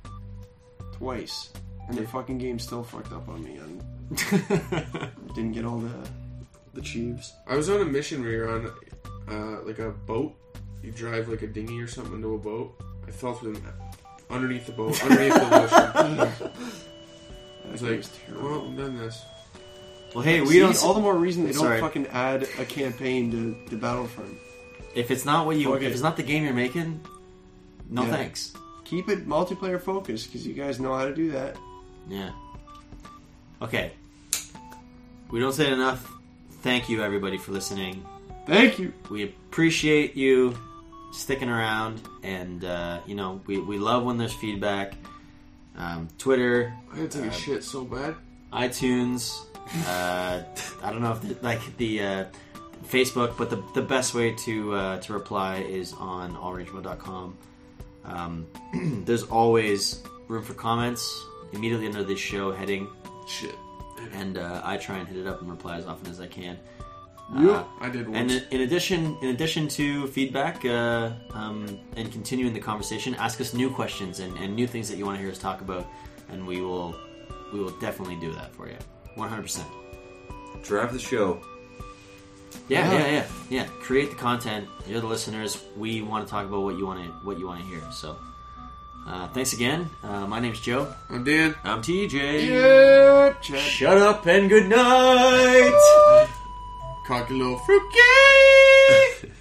And the fucking game still fucked up on me. I didn't get all the Chiefs. I was on a mission where you're on like a boat. You drive like a dinghy or something into a boat. I fell through the underneath the boat, underneath the ocean. I was like, well, I've done this. Well, hey, we See, don't. all the more reason they don't Sorry. fucking add a campaign to Battlefront. If it's not what you, Fuck if it. it's not the game you're making, no Yeah. thanks. Keep it multiplayer focused because you guys know how to do that. Yeah. Okay. We don't say it enough. Thank you, everybody, for listening. Thank you. We appreciate you sticking around, and we love when there's feedback. Twitter, I had to take a shit so bad. iTunes. I don't know if the Facebook, but the best way to reply is on allrangemode.com. There's always room for comments immediately under the show heading, Shit. and I try and hit it up and reply as often as I can. I did And once. in addition to feedback and continuing the conversation, ask us new questions and new things that you want to hear us talk about, and we will definitely do that for you, 100%. Drive the show. Yeah. Create the content. You're the listeners. We want to talk about what you want to hear. So, thanks again. My name's Joe. I'm Dan. I'm TJ. Yeah, Chad. Shut up and good night. Cocky little fruitcake.